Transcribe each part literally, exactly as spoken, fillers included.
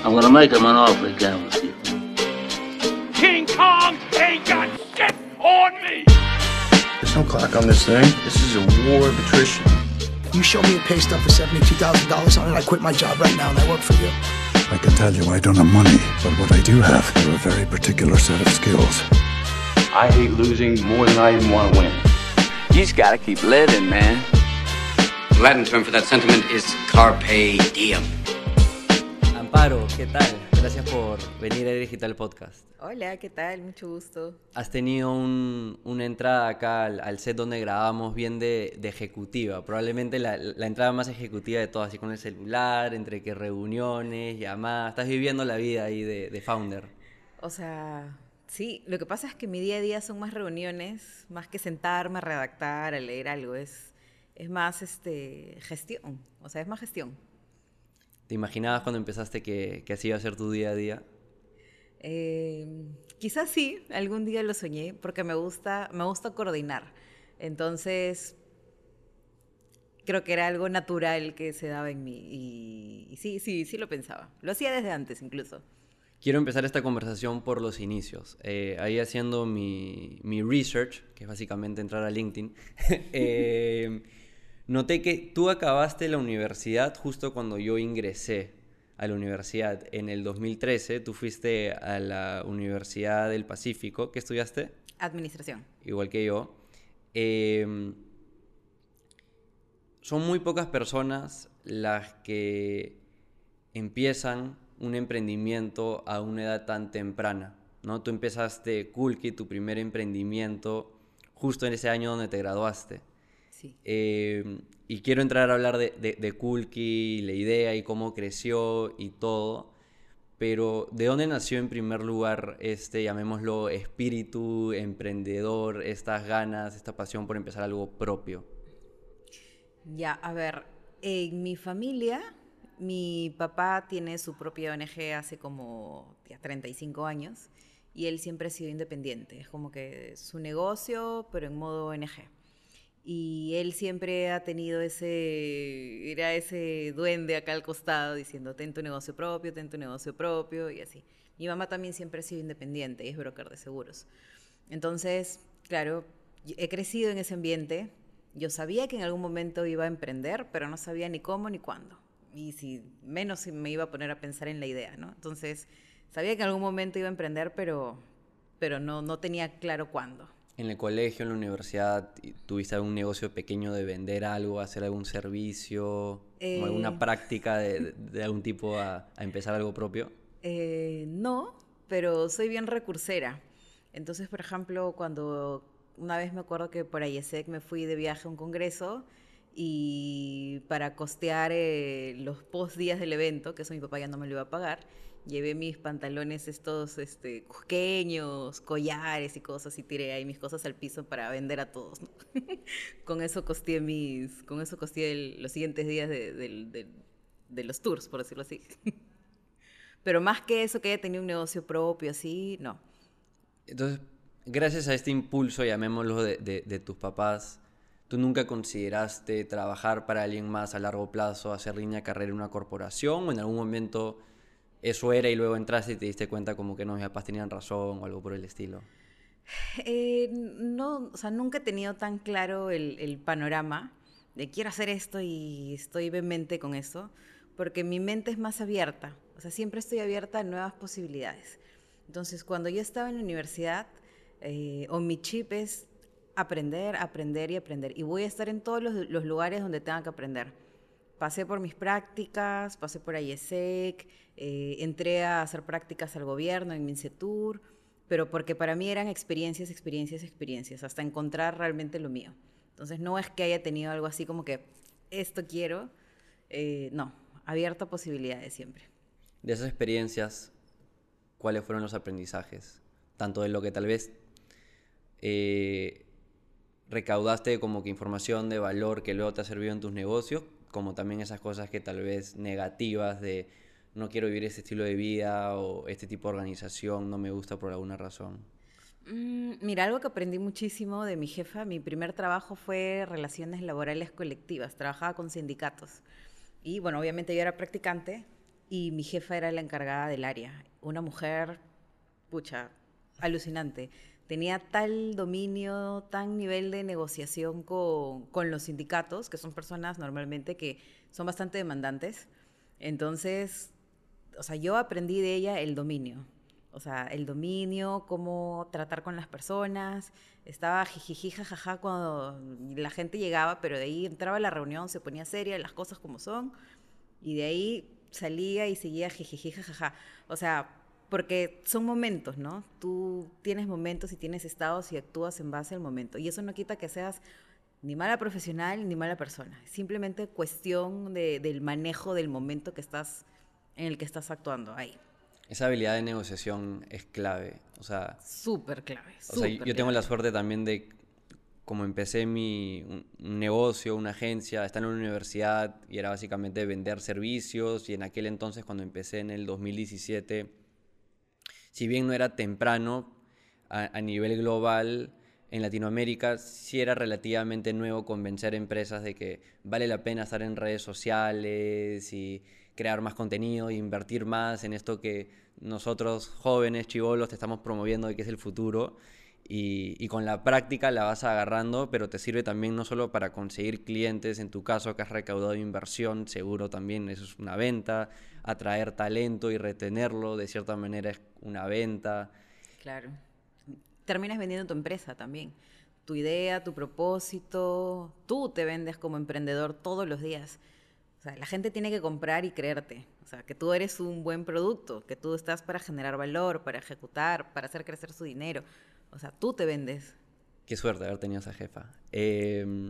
I'm gonna make him an offer again with you. King Kong ain't got shit on me! There's no clock on this thing. This is a war of attrition. You show me a pay stub for seventy-two thousand dollars on it, I quit my job right now and I work for you. I can tell you I don't have money, but what I do have are a very particular set of skills. I hate losing more than I even want to win. You just gotta keep living, man. The Latin term for that sentiment is carpe diem. Amparo, ¿qué tal? Gracias por venir a Digital Podcast. Hola, ¿qué tal? Mucho gusto. Has tenido un, una entrada acá al, al set donde grabamos bien de, de ejecutiva. Probablemente la, la entrada más ejecutiva de todas, así con el celular, entre que reuniones, llamadas. Estás viviendo la vida ahí de, de founder. O sea, sí. Lo que pasa es que mi día a día son más reuniones, más que sentarme a redactar, a leer algo. Es, es más este, gestión. O sea, es más gestión. ¿Te imaginabas cuando empezaste que, que así iba a ser tu día a día? Eh, quizás sí, algún día lo soñé, porque me gusta, me gusta coordinar. Entonces, creo que era algo natural que se daba en mí. Y, y sí, sí, sí lo pensaba. Lo hacía desde antes incluso. Quiero empezar esta conversación por los inicios. Eh, ahí haciendo mi, mi research, que es básicamente entrar a LinkedIn, eh, noté que tú acabaste la universidad justo cuando yo ingresé a la universidad. En el dos mil trece, tú fuiste a la Universidad del Pacífico. ¿Qué estudiaste? Administración. Igual que yo. Eh, son muy pocas personas las que empiezan un emprendimiento a una edad tan temprana, ¿no? Tú empezaste Kulki, tu primer emprendimiento, justo en ese año donde te graduaste. Sí. Eh, y quiero entrar a hablar de, de, de Kulki, la idea y cómo creció y todo, pero ¿de dónde nació en primer lugar este, llamémoslo, espíritu emprendedor, estas ganas, esta pasión por empezar algo propio? Ya, a ver, en mi familia, mi papá tiene su propia O N G hace como ya, treinta y cinco años y él siempre ha sido independiente, es como que su negocio, pero en modo O N G. Y él siempre ha tenido ese, era ese duende acá al costado diciendo, ten tu negocio propio, ten tu negocio propio, y así. Mi mamá también siempre ha sido independiente y es broker de seguros. Entonces, claro, he crecido en ese ambiente. Yo sabía que en algún momento iba a emprender, pero no sabía ni cómo ni cuándo. Y si menos si me iba a poner a pensar en la idea, ¿no? Entonces, sabía que en algún momento iba a emprender, pero, pero no, no tenía claro cuándo. En el colegio, en la universidad, ¿tuviste algún negocio pequeño de vender algo, hacer algún servicio, eh, alguna práctica de, de algún tipo a, a empezar algo propio? Eh, no, pero soy bien recursera. Entonces, por ejemplo, cuando una vez me acuerdo que por I E S E C me fui de viaje a un congreso y para costear eh, los post días del evento, que eso mi papá ya no me lo iba a pagar, llevé mis pantalones estos este, cusqueños, collares y cosas y tiré ahí mis cosas al piso para vender a todos, ¿no? Con eso costeé mis, con eso costeé el, los siguientes días de, de, de, de los tours, por decirlo así. Pero más que eso, que haya tenido un negocio propio, así, no. Entonces, gracias a este impulso, llamémoslo, de, de, de tus papás, ¿tú nunca consideraste trabajar para alguien más a largo plazo, hacer línea de carrera en una corporación o en algún momento eso era y luego entraste y te diste cuenta como que no, mis papás tenían razón o algo por el estilo? Eh, no, o sea, nunca he tenido tan claro el, el panorama de quiero hacer esto y estoy vehemente con eso, porque mi mente es más abierta, o sea, siempre estoy abierta a nuevas posibilidades. Entonces, cuando yo estaba en la universidad, eh, o mi chip es aprender, aprender y aprender, y voy a estar en todos los, los lugares donde tenga que aprender. Pasé por mis prácticas, pasé por I E S E C, eh, entré a hacer prácticas al gobierno en Mincetur, pero porque para mí eran experiencias, experiencias, experiencias, hasta encontrar realmente lo mío. Entonces no es que haya tenido algo así como que esto quiero, eh, no, abierto a posibilidades siempre. De esas experiencias, ¿cuáles fueron los aprendizajes? Tanto de lo que tal vez eh, recaudaste como que información de valor que luego te ha servido en tus negocios, como también esas cosas que tal vez negativas de no quiero vivir ese estilo de vida o este tipo de organización no me gusta por alguna razón. Mm, mira, algo que aprendí muchísimo de mi jefa, mi primer trabajo fue relaciones laborales colectivas, trabajaba con sindicatos y bueno, obviamente yo era practicante, y mi jefa era la encargada del área. Una mujer, pucha, alucinante. Tenía tal dominio, tan nivel de negociación con, con los sindicatos, que son personas normalmente que son bastante demandantes. Entonces, o sea, yo aprendí de ella el dominio. O sea, el dominio, cómo tratar con las personas. Estaba jijiji, jajaja cuando la gente llegaba, pero de ahí entraba a la reunión, se ponía seria, las cosas como son, y de ahí salía y seguía jijiji, jajaja. O sea, porque son momentos, ¿no? Tú tienes momentos y tienes estados y actúas en base al momento. Y eso no quita que seas ni mala profesional ni mala persona. Es simplemente cuestión de, del manejo del momento que estás, en el que estás actuando ahí. Esa habilidad de negociación es clave. O sea, súper clave. O sea, yo clave. tengo la suerte también de, como empecé mi un, un negocio, una agencia, estar en una universidad y era básicamente vender servicios. Y en aquel entonces, cuando empecé en el dos mil diecisiete, si bien no era temprano, a, a nivel global, en Latinoamérica sí era relativamente nuevo convencer empresas de que vale la pena estar en redes sociales y crear más contenido e invertir más en esto que nosotros jóvenes, chibolos, te estamos promoviendo de que es el futuro. Y, y con la práctica la vas agarrando, pero te sirve también no solo para conseguir clientes, en tu caso que has recaudado inversión, seguro también eso es una venta, atraer talento y retenerlo de cierta manera es una venta. Claro. Terminas vendiendo tu empresa también, tu idea, tu propósito, tú te vendes como emprendedor todos los días. O sea, la gente tiene que comprar y creerte. O sea, que tú eres un buen producto, que tú estás para generar valor, para ejecutar, para hacer crecer su dinero. O sea, tú te vendes. Qué suerte haber tenido esa jefa. Eh,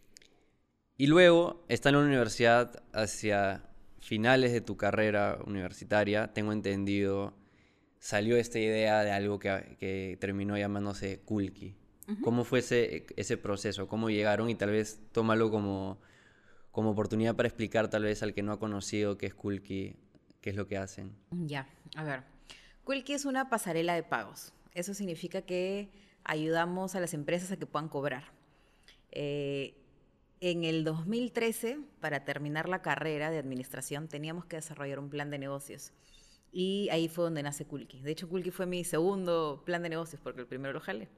y luego, está en la universidad hacia finales de tu carrera universitaria, tengo entendido, salió esta idea de algo que, que terminó llamándose Kulki. Uh-huh. ¿Cómo fue ese, ese proceso? ¿Cómo llegaron? Y tal vez tómalo como... como oportunidad para explicar tal vez al que no ha conocido qué es Kulki, qué es lo que hacen. Ya, a ver. Kulki es una pasarela de pagos. Eso significa que ayudamos a las empresas a que puedan cobrar. Eh, en el dos mil trece, para terminar la carrera de administración, teníamos que desarrollar un plan de negocios. Y ahí fue donde nace Kulki. De hecho, Kulki fue mi segundo plan de negocios, porque el primero lo jalé.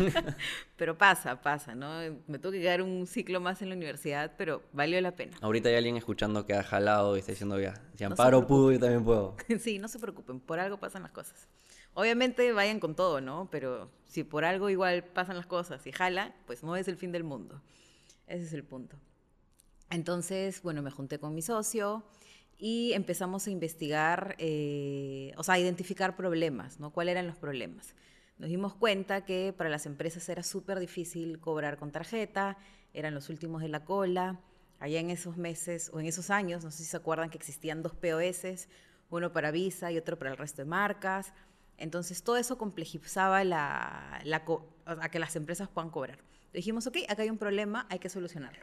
Pero pasa, pasa, ¿no? Me tuvo que quedar un ciclo más en la universidad, pero valió la pena. Ahorita hay alguien escuchando que ha jalado y está diciendo, ya, si Amparo no pudo, yo también puedo. Sí, no se preocupen, por algo pasan las cosas. Obviamente vayan con todo, ¿no? Pero si por algo igual pasan las cosas y jala, pues no es el fin del mundo. Ese es el punto. Entonces, bueno, me junté con mi socio y empezamos a investigar, eh, o sea, a identificar problemas, ¿no? ¿Cuáles eran los problemas? Nos dimos cuenta que para las empresas era súper difícil cobrar con tarjeta, eran los últimos de la cola. Allá en esos meses o en esos años, no sé si se acuerdan que existían dos P O S, uno para Visa y otro para el resto de marcas. Entonces todo eso complejizaba la, la, a que las empresas puedan cobrar. Dijimos, ok, acá hay un problema, hay que solucionarlo.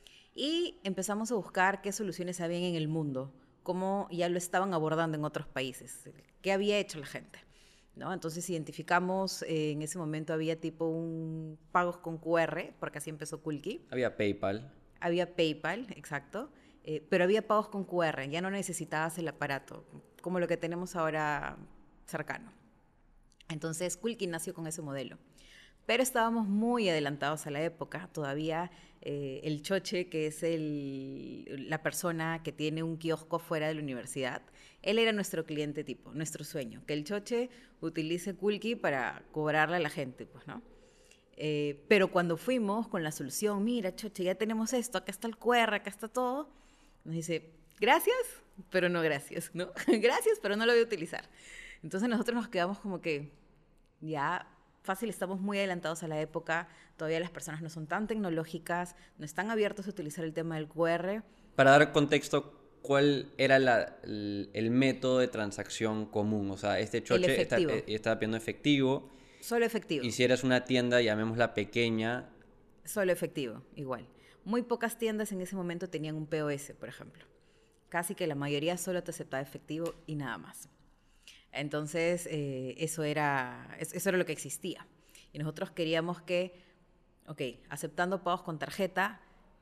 Y empezamos a buscar qué soluciones habían en el mundo, cómo ya lo estaban abordando en otros países, qué había hecho la gente, ¿no? Entonces identificamos, eh, en ese momento había tipo un pagos con Q R, porque así empezó Kulki. Había PayPal. Había PayPal, exacto, eh, pero había pagos con Q R, ya no necesitabas el aparato, como lo que tenemos ahora cercano. Entonces Kulki nació con ese modelo. Pero estábamos muy adelantados a la época, todavía eh, el choche, que es el, la persona que tiene un kiosco fuera de la universidad, él era nuestro cliente tipo, nuestro sueño, que el choche utilice Kulki para cobrarle a la gente, pues, ¿no? Eh, pero cuando fuimos con la solución, mira, choche, ya tenemos esto, acá está el Q R, acá está todo, nos dice, gracias, pero no gracias, ¿no? Gracias, pero no lo voy a utilizar. Entonces nosotros nos quedamos como que, ya... fácil, estamos muy adelantados a la época, todavía las personas no son tan tecnológicas, no están abiertos a utilizar el tema del Q R. Para dar contexto, ¿cuál era la, el, el método de transacción común? O sea, este choche está, está pidiendo efectivo. Solo efectivo. Y si eres una tienda, llamémosla pequeña. Solo efectivo, igual. Muy pocas tiendas en ese momento tenían un P O S, por ejemplo. Casi que la mayoría solo te aceptaba efectivo y nada más. Entonces, eh, eso, era, eso era lo que existía. Y nosotros queríamos que, ok, aceptando pagos con tarjeta,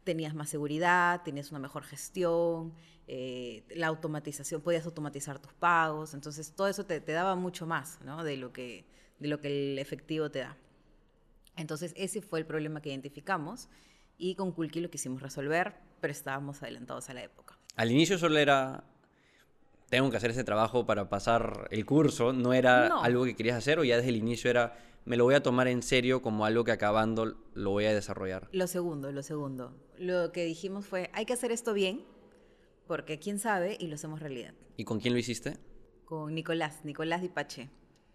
tenías más seguridad, tenías una mejor gestión, eh, la automatización, podías automatizar tus pagos, entonces todo eso te, te daba mucho más, ¿no? de, lo que, de lo que el efectivo te da. Entonces ese fue el problema que identificamos y con Kulki lo quisimos resolver, pero estábamos adelantados a la época. Al inicio solo era, tengo que hacer ese trabajo para pasar el curso, no era No. algo que querías hacer, o ya desde el inicio era, me lo voy a tomar en serio como algo que acabando lo voy a desarrollar. Lo segundo, lo segundo. Lo que dijimos fue, hay que hacer esto bien, porque quién sabe, y lo hacemos realidad. ¿Y con quién lo hiciste? Con Nicolás, Nicolás Dipache.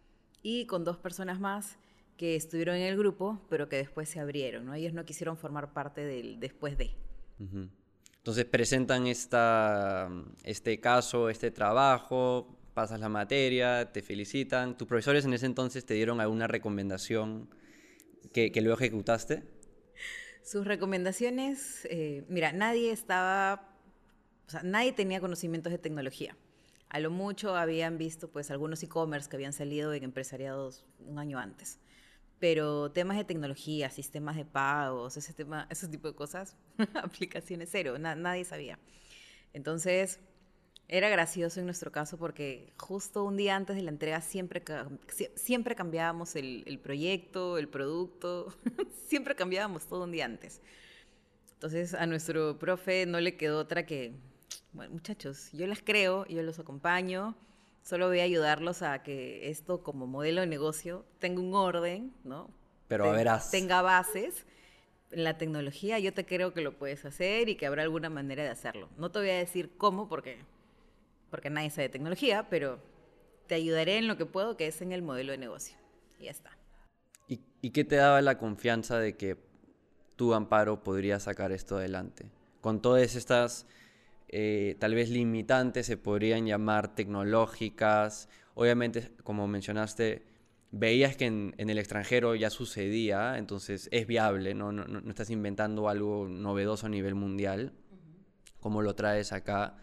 Y con dos personas más que estuvieron en el grupo, pero que después se abrieron, ¿no? Ellos no quisieron formar parte del después de. Uh-huh. Entonces presentan esta, este caso, este trabajo, pasas la materia, te felicitan. ¿Tus profesores en ese entonces te dieron alguna recomendación que, que luego ejecutaste? Sus recomendaciones, eh, mira, nadie estaba, o sea, nadie tenía conocimientos de tecnología. A lo mucho habían visto pues algunos e-commerce que habían salido en empresariados un año antes. Pero temas de tecnología, sistemas de pagos, ese, tema, ese tipo de cosas, aplicaciones cero, na, nadie sabía. Entonces, era gracioso en nuestro caso porque justo un día antes de la entrega siempre, siempre cambiábamos el, el proyecto, el producto, siempre cambiábamos todo un día antes. Entonces, a nuestro profe no le quedó otra que, bueno, muchachos, yo les creo, yo los acompaño, solo voy a ayudarlos a que esto como modelo de negocio tenga un orden, ¿no? Pero a verás. Tenga bases. En la tecnología yo te creo que lo puedes hacer y que habrá alguna manera de hacerlo. No te voy a decir cómo porque, porque nadie sabe de tecnología, pero te ayudaré en lo que puedo, que es en el modelo de negocio. Y ya está. ¿Y, y qué te daba la confianza de que tú, Amparo, podrías sacar esto adelante? Con todas estas... Eh, tal vez limitantes, se podrían llamar tecnológicas. Obviamente, como mencionaste, veías que en, en el extranjero ya sucedía, entonces es viable, ¿no? No, no, no estás inventando algo novedoso a nivel mundial, uh-huh. como lo traes acá.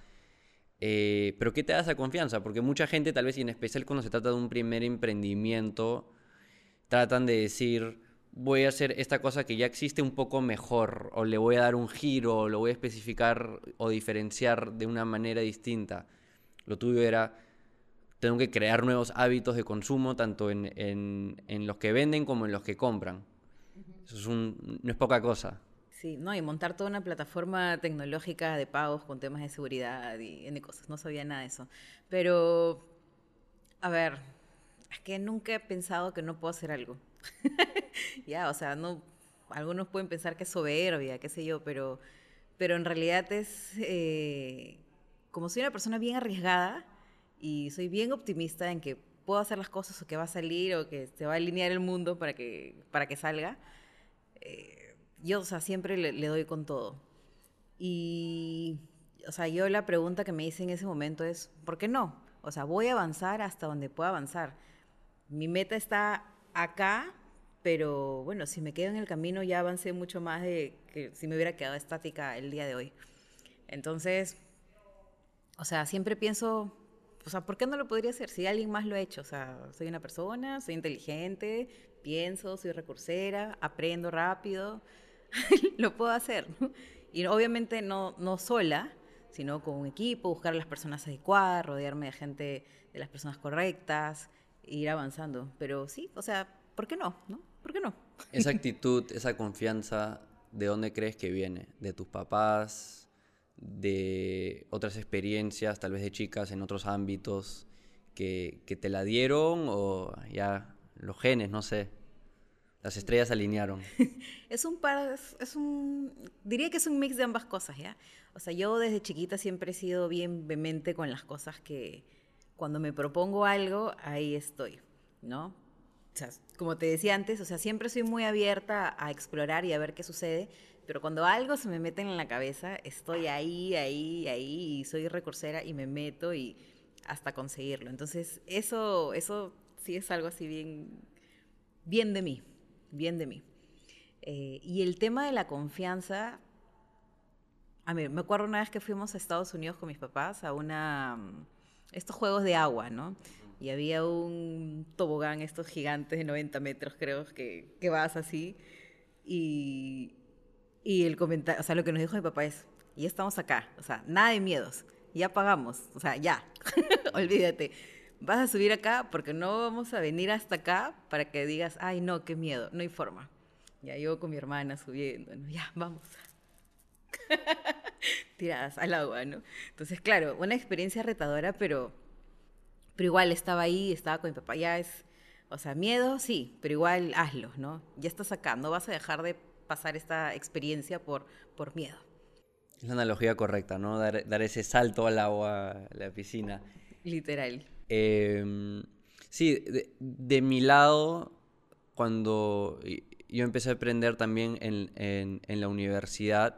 Eh, pero ¿qué te da esa confianza? Porque mucha gente, tal vez, y en especial cuando se trata de un primer emprendimiento, tratan de decir... voy a hacer esta cosa que ya existe un poco mejor, o le voy a dar un giro, o lo voy a especificar o diferenciar de una manera distinta. Lo tuyo era, tengo que crear nuevos hábitos de consumo, tanto en, en, en los que venden como en los que compran. Uh-huh. Eso es un, no es poca cosa. Sí, no, y montar toda una plataforma tecnológica de pagos con temas de seguridad y N cosas, no sabía nada de eso. Pero, a ver, es que nunca he pensado que no puedo hacer algo. Ya, o sea, no, algunos pueden pensar que es soberbia, qué sé yo, pero, pero en realidad es, eh, como soy una persona bien arriesgada y soy bien optimista en que puedo hacer las cosas o que va a salir o que se va a alinear el mundo para que, para que salga, eh, yo, o sea, siempre le, le doy con todo. Y, o sea, yo la pregunta que me hice en ese momento es, ¿por qué no? O sea, voy a avanzar hasta donde pueda avanzar. Mi meta está acá, pero bueno, si me quedo en el camino ya avancé mucho más de que si me hubiera quedado estática el día de hoy. Entonces, o sea, siempre pienso, o sea, ¿por qué no lo podría hacer? Si alguien más lo ha hecho, o sea, soy una persona, soy inteligente, pienso, soy recursera, aprendo rápido, lo puedo hacer, ¿no? Y obviamente no, no sola, sino con un equipo, buscar a las personas adecuadas, rodearme de gente, de las personas correctas, ir avanzando. Pero sí, o sea, ¿por qué no? ¿No? ¿Por qué no? Esa actitud, esa confianza, ¿de dónde crees que viene? ¿De tus papás? ¿De otras experiencias, tal vez de chicas en otros ámbitos que, que te la dieron? ¿O ya los genes, no sé, las estrellas se alinearon? Es un par, es, es un, diría que es un mix de ambas cosas, ¿ya? O sea, yo desde chiquita siempre he sido bien vehemente con las cosas que cuando me propongo algo, ahí estoy, ¿no? O sea, como te decía antes, o sea, siempre soy muy abierta a explorar y a ver qué sucede, pero cuando algo se me mete en la cabeza, estoy ahí, ahí, ahí, y soy recursera y me meto y hasta conseguirlo. Entonces, eso, eso sí es algo así bien, bien de mí, bien de mí. Eh, y el tema de la confianza, a ver, me acuerdo una vez que fuimos a Estados Unidos con mis papás a una, estos juegos de agua, ¿no? Y había un tobogán, estos gigantes de noventa metros, creo, que, que vas así. Y, Y el comentario, o sea, lo que nos dijo mi papá es, ya estamos acá, o sea, nada de miedos, ya pagamos, o sea, ya, olvídate, vas a subir acá porque no vamos a venir hasta acá para que digas, ay, no, qué miedo, no hay forma. Ya yo con mi hermana subiendo, ¿no? Ya, vamos. Tiradas al agua, ¿no? Entonces, claro, una experiencia retadora, pero, pero igual estaba ahí, estaba con mi papá, ya es, o sea, miedo, sí, pero igual hazlo, ¿no? Ya estás acá, no vas a dejar de pasar esta experiencia por, por miedo. Es la analogía correcta, ¿no? Dar, dar ese salto al agua, a la piscina. Literal. Eh, sí, de, de mi lado, cuando yo empecé a aprender también en, en, en la universidad,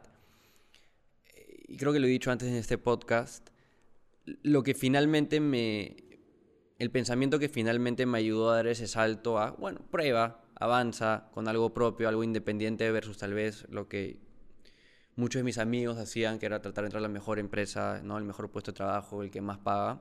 y creo que lo he dicho antes en este podcast, lo que finalmente me... El pensamiento que finalmente me ayudó a dar ese salto a, bueno, prueba, avanza con algo propio, algo independiente versus tal vez lo que muchos de mis amigos hacían, que era tratar de entrar a la mejor empresa, ¿no? El mejor puesto de trabajo, el que más paga.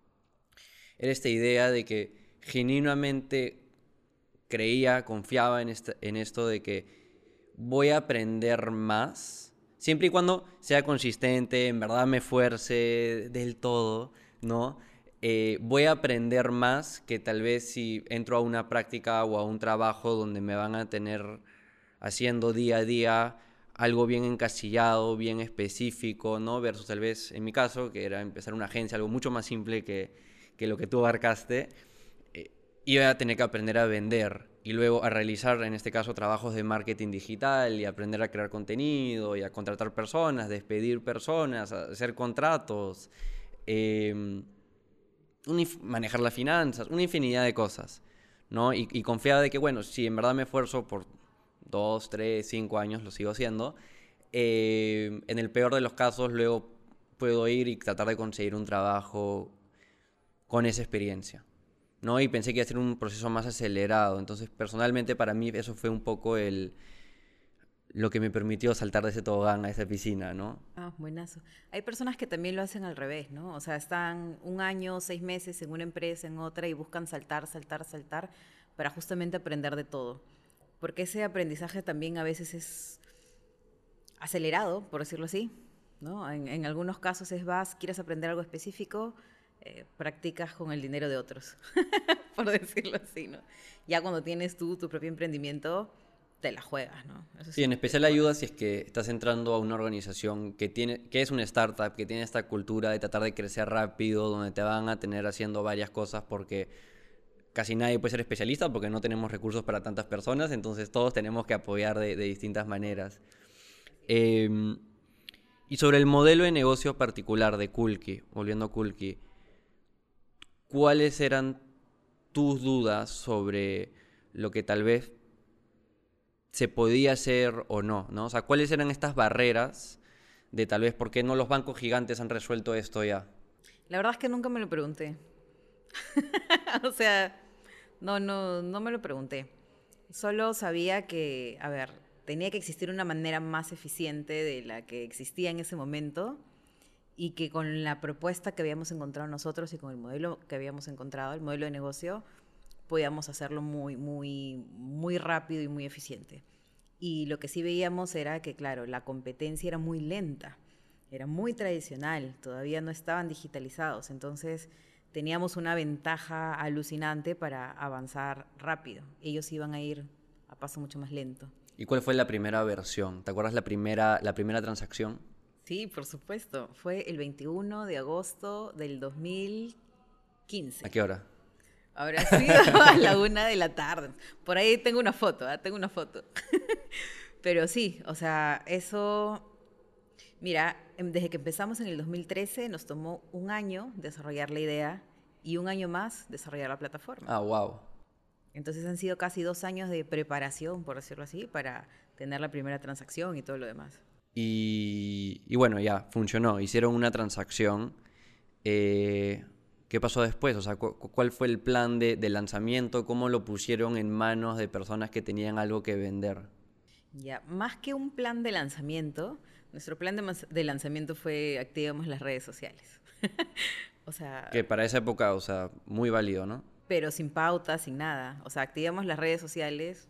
Era esta idea de que genuinamente creía, confiaba en, esta, en esto de que voy a aprender más, siempre y cuando sea consistente, en verdad me esfuerce del todo, ¿no? Eh, voy a aprender más que tal vez si entro a una práctica o a un trabajo donde me van a tener haciendo día a día algo bien encasillado, bien específico, ¿no? Versus tal vez, en mi caso, que era empezar una agencia, algo mucho más simple que, que lo que tú abarcaste, eh, iba a tener que aprender a vender y luego a realizar, en este caso, trabajos de marketing digital y aprender a crear contenido y a contratar personas, despedir personas, a hacer contratos, eh, manejar las finanzas, una infinidad de cosas, ¿no? Y, y confiaba de que, bueno, si en verdad me esfuerzo por dos, tres, cinco años, lo sigo haciendo, eh, en el peor de los casos luego puedo ir y tratar de conseguir un trabajo con esa experiencia, ¿no? Y pensé que iba a ser un proceso más acelerado. Entonces, personalmente, para mí eso fue un poco el... lo que me permitió saltar de ese tobogán a esa piscina, ¿no? Ah, buenazo. Hay personas que también lo hacen al revés, ¿no? O sea, están un año, seis meses en una empresa, en otra, y buscan saltar, saltar, saltar, para justamente aprender de todo. Porque ese aprendizaje también a veces es acelerado, por decirlo así, ¿no? En, en algunos casos es vas, quieres aprender algo específico, eh, practicas con el dinero de otros, por decirlo así, ¿no? Ya cuando tienes tú tu propio emprendimiento, te la juegas, ¿no? Eso sí, en especial ayuda si es que estás entrando a una organización que tiene, que es una startup, que tiene esta cultura de tratar de crecer rápido, donde te van a tener haciendo varias cosas porque casi nadie puede ser especialista porque no tenemos recursos para tantas personas, entonces todos tenemos que apoyar de, de distintas maneras. Eh, y sobre el modelo de negocio particular de Kulki, volviendo a Kulki, ¿cuáles eran tus dudas sobre lo que tal vez se podía hacer o no, ¿no? O sea, ¿cuáles eran estas barreras de tal vez por qué no los bancos gigantes han resuelto esto ya? La verdad es que nunca me lo pregunté. O sea, no, no, no me lo pregunté. Solo sabía que, a ver, tenía que existir una manera más eficiente de la que existía en ese momento y que con la propuesta que habíamos encontrado nosotros y con el modelo que habíamos encontrado, el modelo de negocio, podíamos hacerlo muy, muy, muy rápido y muy eficiente. Y lo que sí veíamos era que, claro, la competencia era muy lenta, era muy tradicional, todavía no estaban digitalizados, entonces teníamos una ventaja alucinante para avanzar rápido. Ellos iban a ir a paso mucho más lento. ¿Y cuál fue la primera versión? ¿Te acuerdas la primera, la primera transacción? Sí, por supuesto. Fue el veintiuno de agosto del dos mil quince. ¿A qué hora? Habrá sido a la una de la tarde. Por ahí tengo una foto, ¿eh? Tengo una foto. Pero sí, o sea, eso... Mira, desde que empezamos en el dos mil trece nos tomó un año desarrollar la idea y un año más desarrollar la plataforma. Ah, wow. Entonces han sido casi dos años de preparación, por decirlo así, para tener la primera transacción y todo lo demás. Y, y bueno, ya, funcionó. Hicieron una transacción. Eh... ¿Qué pasó después? O sea, cu- ¿cuál fue el plan de, de lanzamiento? ¿Cómo lo pusieron en manos de personas que tenían algo que vender? Ya, más que un plan de lanzamiento, nuestro plan de, mas- de lanzamiento fue activamos las redes sociales. O sea... Que para esa época, o sea, muy válido, ¿no? Pero sin pauta, sin nada. O sea, activamos las redes sociales,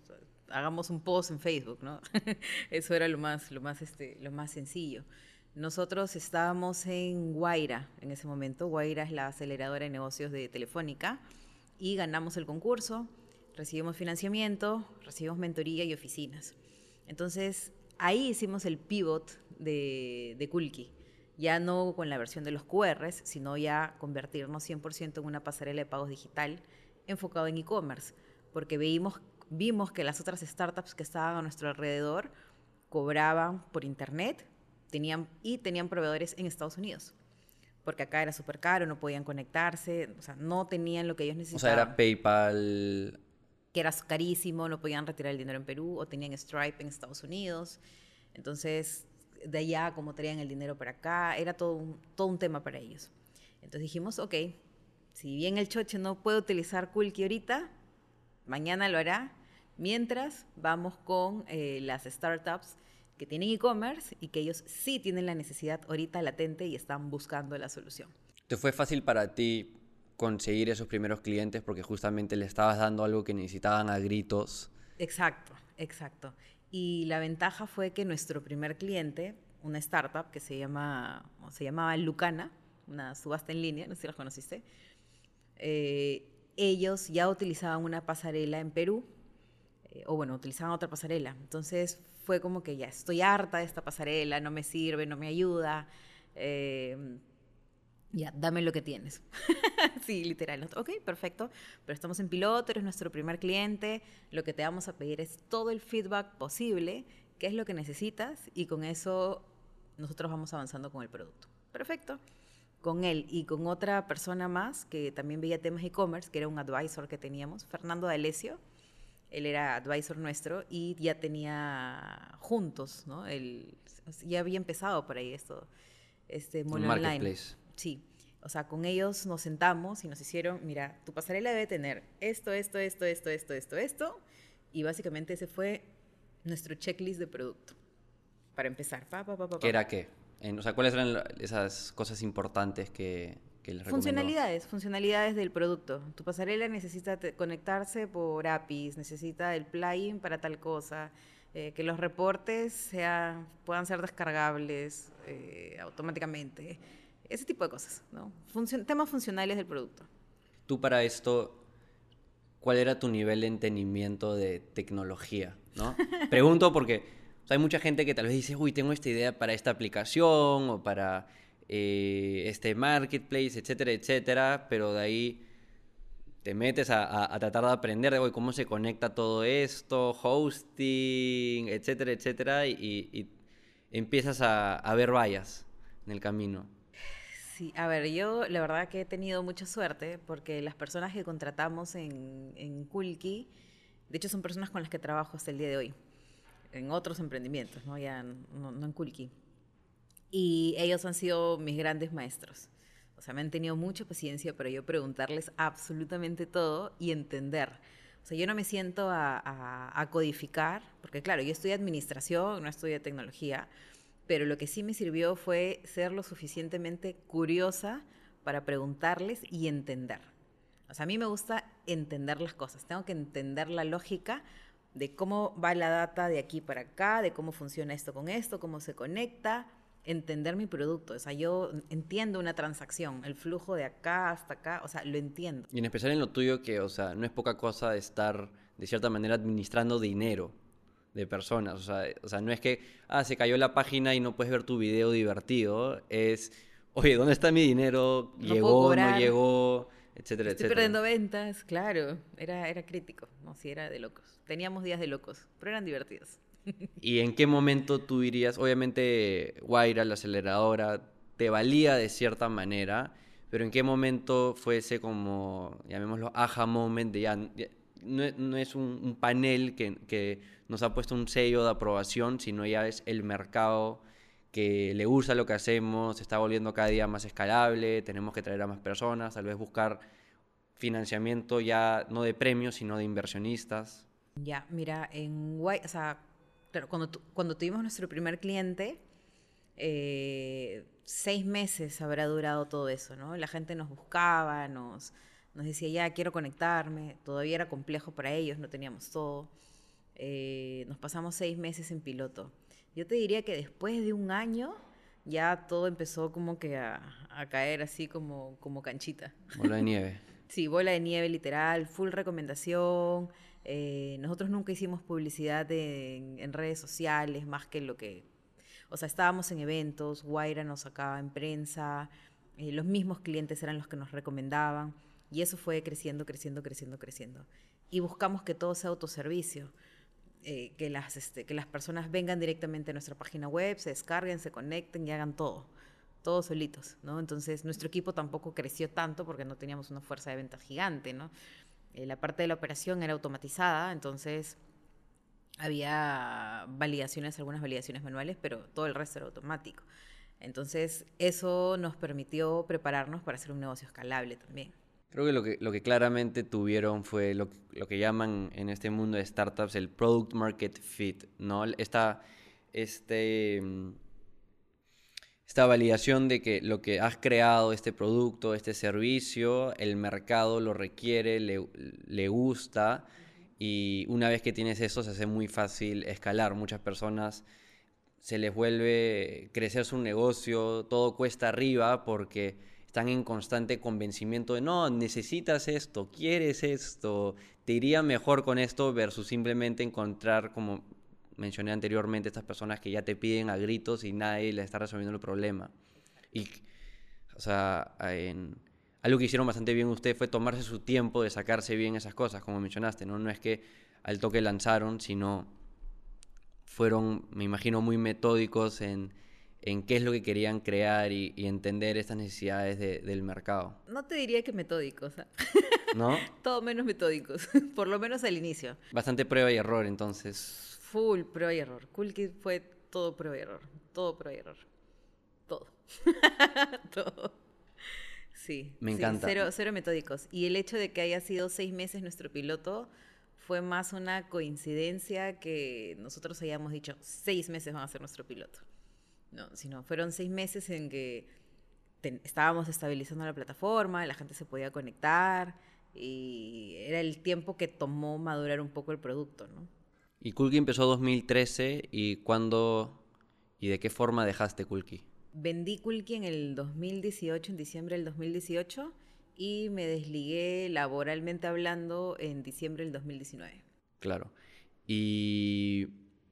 hagamos un post en Facebook, ¿no? Eso era lo más, lo más, este, lo más sencillo. Nosotros estábamos en Guaira en ese momento. Guaira es la aceleradora de negocios de Telefónica y ganamos el concurso, recibimos financiamiento, recibimos mentoría y oficinas. Entonces, ahí hicimos el pivot de, de Kulki. Ya no con la versión de los Q Rs, sino ya convertirnos cien por ciento en una pasarela de pagos digital enfocado en e-commerce, porque vimos, vimos que las otras startups que estaban a nuestro alrededor cobraban por internet tenían, y tenían proveedores en Estados Unidos, porque acá era súper caro, no podían conectarse, o sea, no tenían lo que ellos necesitaban. O sea, era PayPal... Que era carísimo, no podían retirar el dinero en Perú, o tenían Stripe en Estados Unidos. Entonces, de allá, como traían el dinero para acá, era todo un, todo un tema para ellos. Entonces dijimos, ok, si bien el choche no puede utilizar Kulki ahorita, mañana lo hará, mientras vamos con eh, las startups que tienen e-commerce y que ellos sí tienen la necesidad ahorita latente y están buscando la solución. ¿Te fue fácil para ti conseguir esos primeros clientes porque justamente le estabas dando algo que necesitaban a gritos? Exacto, exacto. Y la ventaja fue que nuestro primer cliente, una startup que se llama, se llamaba Lucana, una subasta en línea, no sé si los conociste, eh, ellos ya utilizaban una pasarela en Perú, eh, o bueno, utilizaban otra pasarela. Entonces fue como que ya estoy harta de esta pasarela, no me sirve, no me ayuda, eh, ya, dame lo que tienes. Sí, literal. Ok, perfecto. Pero estamos en piloto, eres nuestro primer cliente. Lo que te vamos a pedir es todo el feedback posible, qué es lo que necesitas, y con eso nosotros vamos avanzando con el producto. Perfecto. Con él y con otra persona más que también veía temas e-commerce, que era un advisor que teníamos, Fernando D'Alessio. Él era advisor nuestro y ya tenía juntos, ¿no? Él, ya había empezado por ahí esto, este Mono Online. Sí, o sea, con ellos nos sentamos y nos hicieron, mira, tu pasarela debe tener esto, esto, esto, esto, esto, esto, esto, y básicamente ese fue nuestro checklist de producto, para empezar. Pa, pa, pa, pa, pa. ¿Qué era qué? En, o sea, ¿cuáles eran esas cosas importantes que, que les recomendó? Funcionalidades, funcionalidades del producto. Tu pasarela necesita te, conectarse por A P Is, necesita el plugin para tal cosa, eh, que los reportes sean, puedan ser descargables eh, automáticamente. Ese tipo de cosas, ¿no? Funcio- temas funcionales del producto. Tú para esto, ¿cuál era tu nivel de entendimiento de tecnología, ¿no? Pregunto porque o sea, hay mucha gente que tal vez dice, uy, tengo esta idea para esta aplicación o para eh, este marketplace, etcétera, etcétera, pero de ahí te metes a, a, a tratar de aprender de uy, cómo se conecta todo esto, hosting, etcétera, etcétera, y, y, y empiezas a, a ver vallas en el camino. Sí, a ver, yo la verdad que he tenido mucha suerte porque las personas que contratamos en, en Kulki, de hecho son personas con las que trabajo hasta el día de hoy, en otros emprendimientos, no, ya no, no en Kulki. Y ellos han sido mis grandes maestros. O sea, me han tenido mucha paciencia para yo preguntarles absolutamente todo y entender. O sea, yo no me siento a, a, a codificar, porque claro, yo estudié administración, no estudié tecnología, pero lo que sí me sirvió fue ser lo suficientemente curiosa para preguntarles y entender. O sea, a mí me gusta entender las cosas. Tengo que entender la lógica de cómo va la data de aquí para acá, de cómo funciona esto con esto, cómo se conecta, entender mi producto. O sea, yo entiendo una transacción, el flujo de acá hasta acá, o sea, lo entiendo. Y en especial en lo tuyo que, o sea, no es poca cosa estar, de cierta manera, administrando dinero de personas, o sea, o sea, no es que, ah, se cayó la página y no puedes ver tu video divertido, es, oye, ¿dónde está mi dinero? No ¿Llegó, no llegó? Etcétera, Estoy etcétera. perdiendo ventas, claro, era, era crítico, no, sí, era de locos. Teníamos días de locos, pero eran divertidos. ¿Y en qué momento tú dirías, obviamente, Guaira, la aceleradora, te valía de cierta manera, pero en qué momento fue ese como, llamémoslo, aha moment de ya, ya no, no es un, un panel que, que nos ha puesto un sello de aprobación, sino ya es el mercado que le gusta lo que hacemos, se está volviendo cada día más escalable, tenemos que traer a más personas, tal vez buscar financiamiento ya no de premios, sino de inversionistas? Ya, mira, en Guay, o sea, claro, cuando, tu, cuando tuvimos nuestro primer cliente, eh, seis meses habrá durado todo eso, ¿no? La gente nos buscaba, nos, nos decía, ya, quiero conectarme, todavía era complejo para ellos, no teníamos todo. Eh, nos pasamos seis meses en piloto. Yo te diría que después de un año ya todo empezó como que a, a caer así como, como canchita. Bola de nieve. Sí, bola de nieve literal, full recomendación. Eh, nosotros nunca hicimos publicidad de, en, en redes sociales, más que lo que... O sea, estábamos en eventos, Guaira nos sacaba en prensa, eh, los mismos clientes eran los que nos recomendaban, y eso fue creciendo, creciendo, creciendo, creciendo. Y buscamos que todo sea autoservicio, eh, que, las, este, que las personas vengan directamente a nuestra página web, se descarguen, se conecten y hagan todo, todos solitos, ¿no? Entonces, nuestro equipo tampoco creció tanto porque no teníamos una fuerza de venta gigante, ¿no? Eh, la parte de la operación era automatizada, entonces había validaciones, algunas validaciones manuales, pero todo el resto era automático. Entonces, eso nos permitió prepararnos para hacer un negocio escalable también. Creo que lo que, lo que claramente tuvieron fue lo, lo que llaman en este mundo de startups el product market fit, ¿no? Esta, este, esta validación de que lo que has creado, este producto, este servicio, el mercado lo requiere, le, le gusta, y una vez que tienes eso se hace muy fácil escalar. Muchas personas se les vuelve crecer su negocio, todo cuesta arriba porque están en constante convencimiento de no, necesitas esto, quieres esto, te iría mejor con esto, versus simplemente encontrar, como mencioné anteriormente, estas personas que ya te piden a gritos y nadie les está resolviendo el problema. Y, o sea, en, algo que hicieron bastante bien ustedes fue tomarse su tiempo de sacarse bien esas cosas, como mencionaste, ¿no? No es que al toque lanzaron, sino fueron, me imagino, muy metódicos en, en qué es lo que querían crear y, y entender estas necesidades de, del mercado. No te diría que metódicos, ¿eh? ¿No? Todo menos metódicos, por lo menos al inicio. Bastante prueba y error, entonces. Full prueba y error. Coolkit fue todo prueba y error. Todo prueba y error. Todo. Todo. Sí. Me sí, encanta. Cero, cero metódicos. Y el hecho de que haya sido seis meses nuestro piloto fue más una coincidencia que nosotros hayamos dicho seis meses van a ser nuestro piloto. No, sino fueron seis meses en que ten, estábamos estabilizando la plataforma, la gente se podía conectar y era el tiempo que tomó madurar un poco el producto, ¿no? Y Coolkey empezó dos mil trece, ¿y cuándo y de qué forma dejaste Coolkey? Vendí Coolkey en el dos mil dieciocho, en diciembre del dos mil dieciocho, y me desligué laboralmente hablando en diciembre del dos mil diecinueve. Claro. ¿Y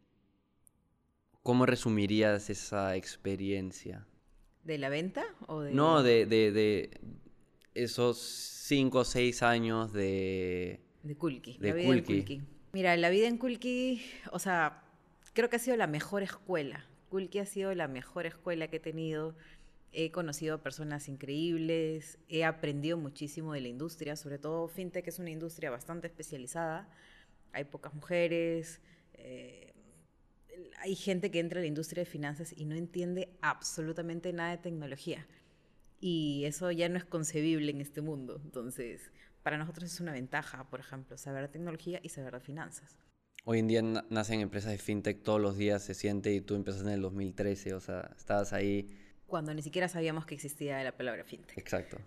cómo resumirías esa experiencia? ¿De la venta? O de... No, de, de, de esos cinco o seis años de... De Coolkey. De la vida Coolkey. en Coolkey. Mira, la vida en Coolkey, o sea, creo que ha sido la mejor escuela. Coolkey ha sido la mejor escuela que he tenido. He conocido a personas increíbles, he aprendido muchísimo de la industria, sobre todo fintech, que es una industria bastante especializada. Hay pocas mujeres, eh, hay gente que entra a la industria de finanzas y no entiende absolutamente nada de tecnología. Y eso ya no es concebible en este mundo. Entonces, para nosotros es una ventaja, por ejemplo, saber de tecnología y saber de finanzas. Hoy en día na- nacen empresas de fintech todos los días, se siente, y tú empezaste en el dos mil trece, o sea, estabas ahí. Cuando ni siquiera sabíamos que existía la palabra fintech. Exacto.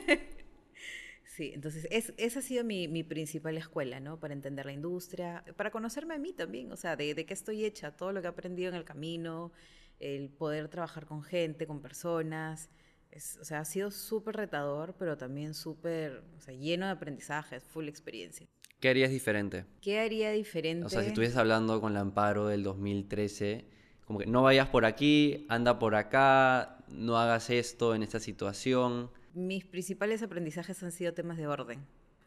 Sí, entonces es, esa ha sido mi, mi principal escuela, ¿no? Para entender la industria, para conocerme a mí también, o sea, de, de qué estoy hecha, todo lo que he aprendido en el camino, el poder trabajar con gente, con personas. Es, o sea, ha sido súper retador, pero también súper, o sea, lleno de aprendizajes, full experiencia. ¿Qué harías diferente? ¿Qué haría diferente? O sea, si estuvieses hablando con la Amparo del dos mil trece, como que no vayas por aquí, anda por acá, no hagas esto en esta situación. Mis principales aprendizajes han sido temas de orden.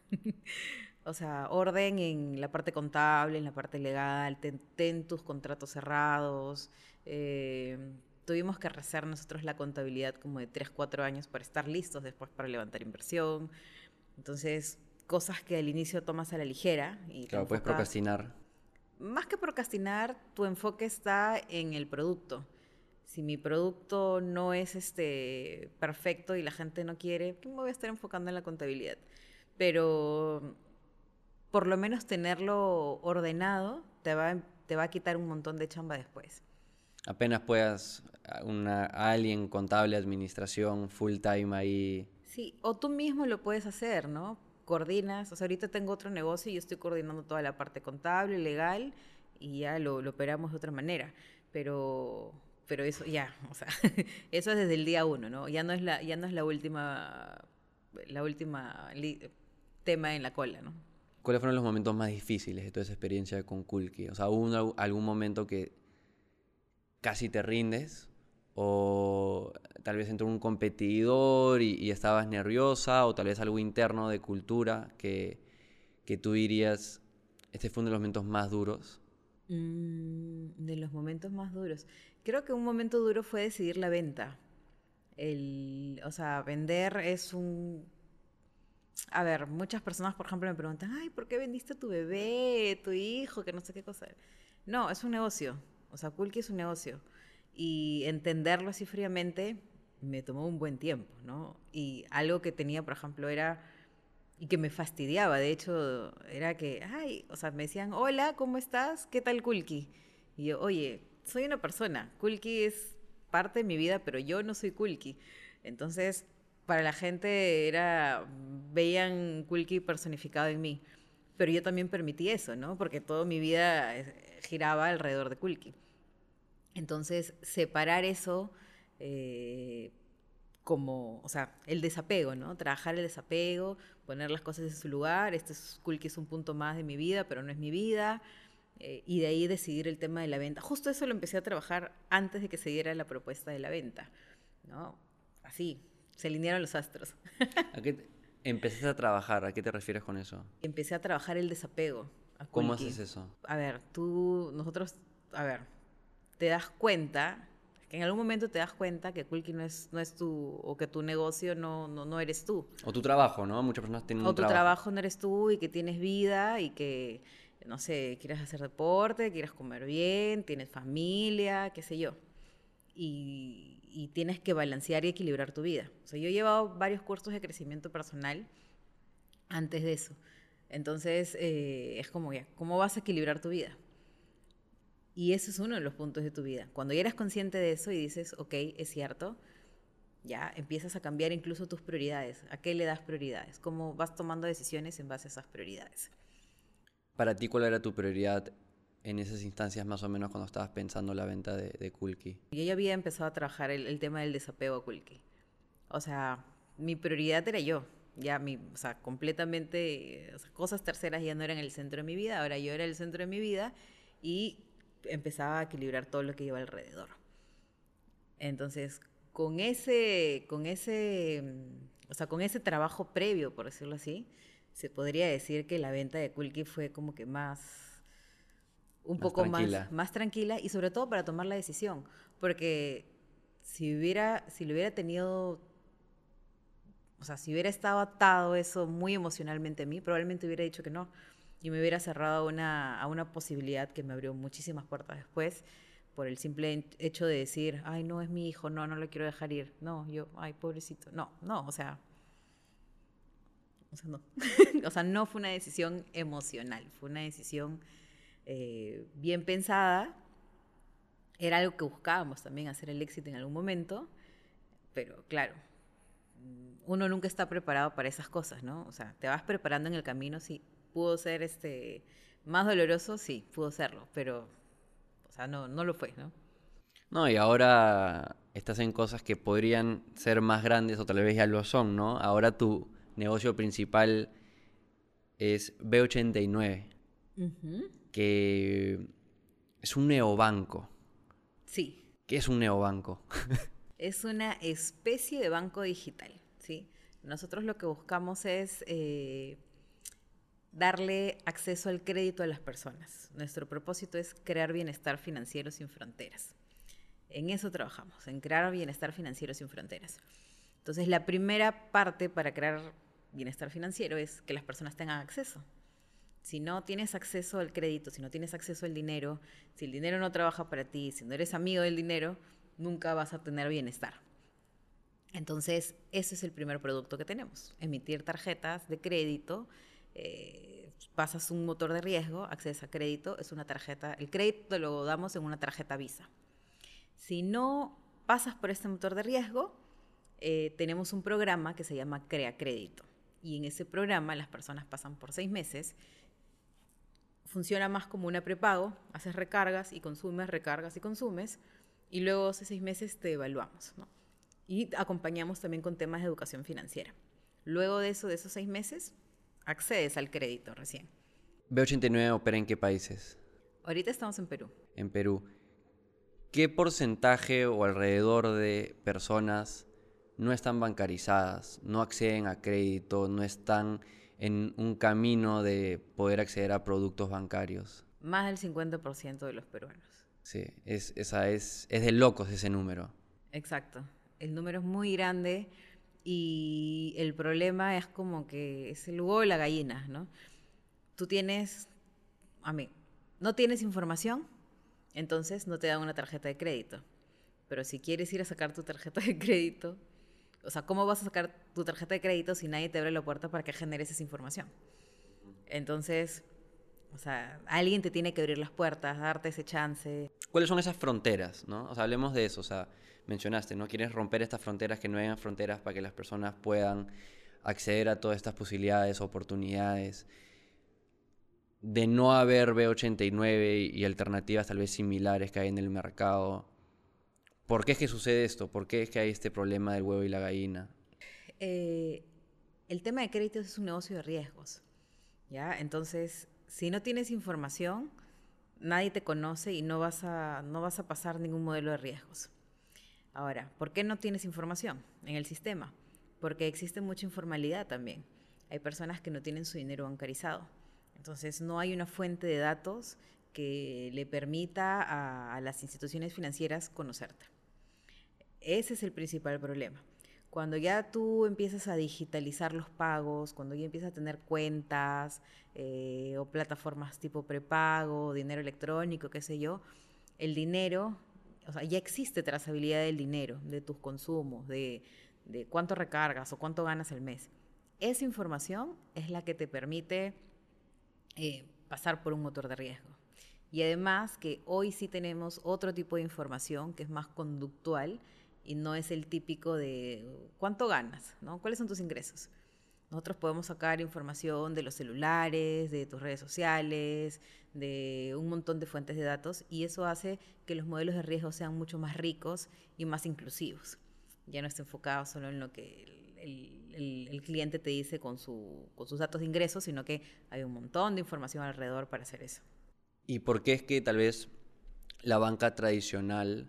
O sea, orden en la parte contable, en la parte legal, ten, ten tus contratos cerrados. Eh, tuvimos que hacer nosotros la contabilidad como de tres, cuatro años para estar listos después para levantar inversión. Entonces, cosas que al inicio tomas a la ligera. Y Claro, puedes procrastinar. Más que procrastinar, tu enfoque está en el producto. Si mi producto no es este perfecto y la gente no quiere, me voy a estar enfocando en la contabilidad. Pero por lo menos tenerlo ordenado te va, te va a quitar un montón de chamba después. Apenas puedas, una, alguien contable, administración, full time ahí. Sí, o tú mismo lo puedes hacer, ¿no? coordinas, o sea, ahorita tengo otro negocio y yo estoy coordinando toda la parte contable, legal, y ya lo, lo operamos de otra manera, pero, pero eso ya, o sea, eso es desde el día uno, ¿no? Ya no es la, ya no es la última, la última li- tema en la cola, ¿no? ¿Cuáles fueron los momentos más difíciles de toda esa experiencia con Kulki? O sea, ¿hubo un- algún momento que casi te rindes? ¿O tal vez entró un competidor y, y estabas nerviosa? ¿O tal vez algo interno de cultura que, que tú dirías, este fue uno de los momentos más duros? Mm, de los momentos más duros. Creo que un momento duro fue decidir la venta. El, o sea, vender es un... A ver, muchas personas, por ejemplo, me preguntan, ay, ¿por qué vendiste a tu bebé, tu hijo, que no sé qué cosa? No, es un negocio. O sea, Kulki es un negocio. Y entenderlo así fríamente me tomó un buen tiempo, ¿no? Y algo que tenía, por ejemplo, era... Y que me fastidiaba, de hecho, era que, ay, o sea, me decían, hola, ¿cómo estás? ¿Qué tal Kulki? Y yo, oye, soy una persona. Kulki es parte de mi vida, pero yo no soy Kulki. Entonces, para la gente era, veían Kulki personificado en mí. Pero yo también permití eso, ¿no? Porque toda mi vida eh, giraba alrededor de Kulki. Entonces, separar eso eh, como, o sea, el desapego, ¿no? Trabajar el desapego, poner las cosas en su lugar. Este es Kulki, es un punto más de mi vida, pero no es mi vida. Eh, y de ahí decidir el tema de la venta. Justo eso lo empecé a trabajar antes de que se diera la propuesta de la venta, ¿no? Así, se alinearon los astros. ¿A qué te- empezaste a trabajar? ¿A qué te refieres con eso? Empecé a trabajar el desapego. A ¿Cómo Kulki. haces eso? A ver, tú, nosotros, a ver, te das cuenta, que en algún momento te das cuenta que Kulki no es, no es tú, o que tu negocio no, no, no eres tú. O tu trabajo, ¿no? Muchas personas tienen O un tu trabajo. trabajo no eres tú y que tienes vida y que, no sé, quieres hacer deporte, quieres comer bien, tienes familia, qué sé yo. Y, y tienes que balancear y equilibrar tu vida. O sea, yo he llevado varios cursos de crecimiento personal antes de eso. Entonces, eh, es como ya, ¿cómo vas a equilibrar tu vida? Y ese es uno de los puntos de tu vida. Cuando ya eres consciente de eso y dices, ok, es cierto, ya empiezas a cambiar incluso tus prioridades. ¿A qué le das prioridades? ¿Cómo vas tomando decisiones en base a esas prioridades? Para ti, ¿cuál era tu prioridad en esas instancias más o menos cuando estabas pensando la venta de, de Kulki? Yo ya había empezado a trabajar el, el tema del desapego a Kulki. O sea, mi prioridad era yo. Ya mi, o sea, completamente, o sea, cosas terceras ya no eran el centro de mi vida, ahora yo era el centro de mi vida y empezaba a equilibrar todo lo que iba alrededor. Entonces, con ese, con ese, mm, o sea, con ese trabajo previo, por decirlo así, se podría decir que la venta de Kulki fue como que más, un Más poco tranquila. más, más tranquila y sobre todo para tomar la decisión, porque si hubiera, si lo hubiera tenido, o sea, si hubiera estado atado eso muy emocionalmente a mí, probablemente hubiera dicho que no y me hubiera cerrado a una, a una posibilidad que me abrió muchísimas puertas después por el simple hecho de decir, ay, no, es mi hijo, no, no lo quiero dejar ir. No, yo, ay, pobrecito. No, no, o sea, o sea, no. O sea, no fue una decisión emocional, fue una decisión eh, bien pensada. Era algo que buscábamos también, hacer el éxito en algún momento, pero claro, uno nunca está preparado para esas cosas, ¿no? O sea, te vas preparando en el camino, sí. Pudo ser este, más doloroso, sí, pudo serlo, pero, o sea, no, no lo fue, ¿no? No, y ahora estás en cosas que podrían ser más grandes o tal vez ya lo son, ¿no? Ahora tu negocio principal es B ochenta y nueve, Uh-huh. que es un neobanco. Sí. ¿Qué es un neobanco? Es una especie de banco digital, ¿sí? Nosotros lo que buscamos es eh, darle acceso al crédito a las personas. Nuestro propósito es crear bienestar financiero sin fronteras. En eso trabajamos, en crear bienestar financiero sin fronteras. Entonces, la primera parte para crear bienestar financiero es que las personas tengan acceso. Si no tienes acceso al crédito, si no tienes acceso al dinero, si el dinero no trabaja para ti, si no eres amigo del dinero, nunca vas a tener bienestar. Entonces, ese es el primer producto que tenemos. Emitir tarjetas de crédito, eh, pasas un motor de riesgo, accedes a crédito, es una tarjeta, el crédito lo damos en una tarjeta Visa. Si no pasas por este motor de riesgo, eh, tenemos un programa que se llama Crea Crédito. Y en ese programa las personas pasan por seis meses. Funciona más como una prepago, haces recargas y consumes, recargas y consumes, y luego hace seis meses te evaluamos, ¿no? Y acompañamos también con temas de educación financiera. Luego de eso, de esos seis meses, accedes al crédito recién. B ochenta y nueve opera en qué países? Ahorita estamos en Perú. En Perú. ¿Qué porcentaje o alrededor de personas no están bancarizadas, no acceden a crédito, no están en un camino de poder acceder a productos bancarios? Más del cincuenta por ciento de los peruanos. Sí, es, esa es, es de locos ese número. Exacto. El número es muy grande y el problema es como que es el huevo y la gallina, ¿no? Tú tienes, a mí, no tienes información, entonces no te dan una tarjeta de crédito. Pero si quieres ir a sacar tu tarjeta de crédito, o sea, ¿cómo vas a sacar tu tarjeta de crédito si nadie te abre la puerta para que generes esa información? Entonces, o sea, alguien te tiene que abrir las puertas, darte ese chance. ¿Cuáles son esas fronteras, no? O sea, hablemos de eso. O sea, mencionaste, ¿no? Quieres romper estas fronteras, que no hayan fronteras para que las personas puedan acceder a todas estas posibilidades, oportunidades. De no haber B ochenta y nueve y alternativas tal vez similares que hay en el mercado. ¿Por qué es que sucede esto? ¿Por qué es que hay este problema del huevo y la gallina? Eh, el tema de créditos es un negocio de riesgos, ¿ya? Entonces, si no tienes información, nadie te conoce y no vas a, no vas a pasar ningún modelo de riesgos. Ahora, ¿por qué no tienes información en el sistema? Porque existe mucha informalidad también. Hay personas que no tienen su dinero bancarizado. Entonces, no hay una fuente de datos que le permita a, a las instituciones financieras conocerte. Ese es el principal problema. Cuando ya tú empiezas a digitalizar los pagos, cuando ya empiezas a tener cuentas eh, o plataformas tipo prepago, dinero electrónico, qué sé yo, el dinero, o sea, ya existe trazabilidad del dinero, de tus consumos, de, de cuánto recargas o cuánto ganas al mes. Esa información es la que te permite eh, pasar por un motor de riesgo. Y además que hoy sí tenemos otro tipo de información que es más conductual y no es el típico de cuánto ganas, ¿no? ¿Cuáles son tus ingresos? Nosotros podemos sacar información de los celulares, de tus redes sociales, de un montón de fuentes de datos, y eso hace que los modelos de riesgo sean mucho más ricos y más inclusivos. Ya no está enfocado solo en lo que el, el, el cliente te dice con, su, con sus datos de ingresos, sino que hay un montón de información alrededor para hacer eso. ¿Y por qué es que tal vez la banca tradicional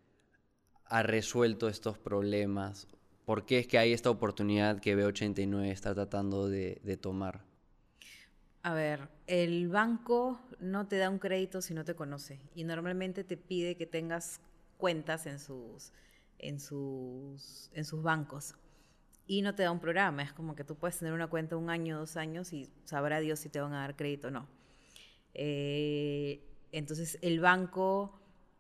ha resuelto estos problemas? ¿Por qué es que hay esta oportunidad que B ochenta y nueve está tratando de, de tomar? A ver, el banco no te da un crédito si no te conoce y normalmente te pide que tengas cuentas en sus, en sus, en sus bancos y no te da un programa. Es como que tú puedes tener una cuenta un año, dos años y sabrá Dios si te van a dar crédito o no. Eh, entonces el banco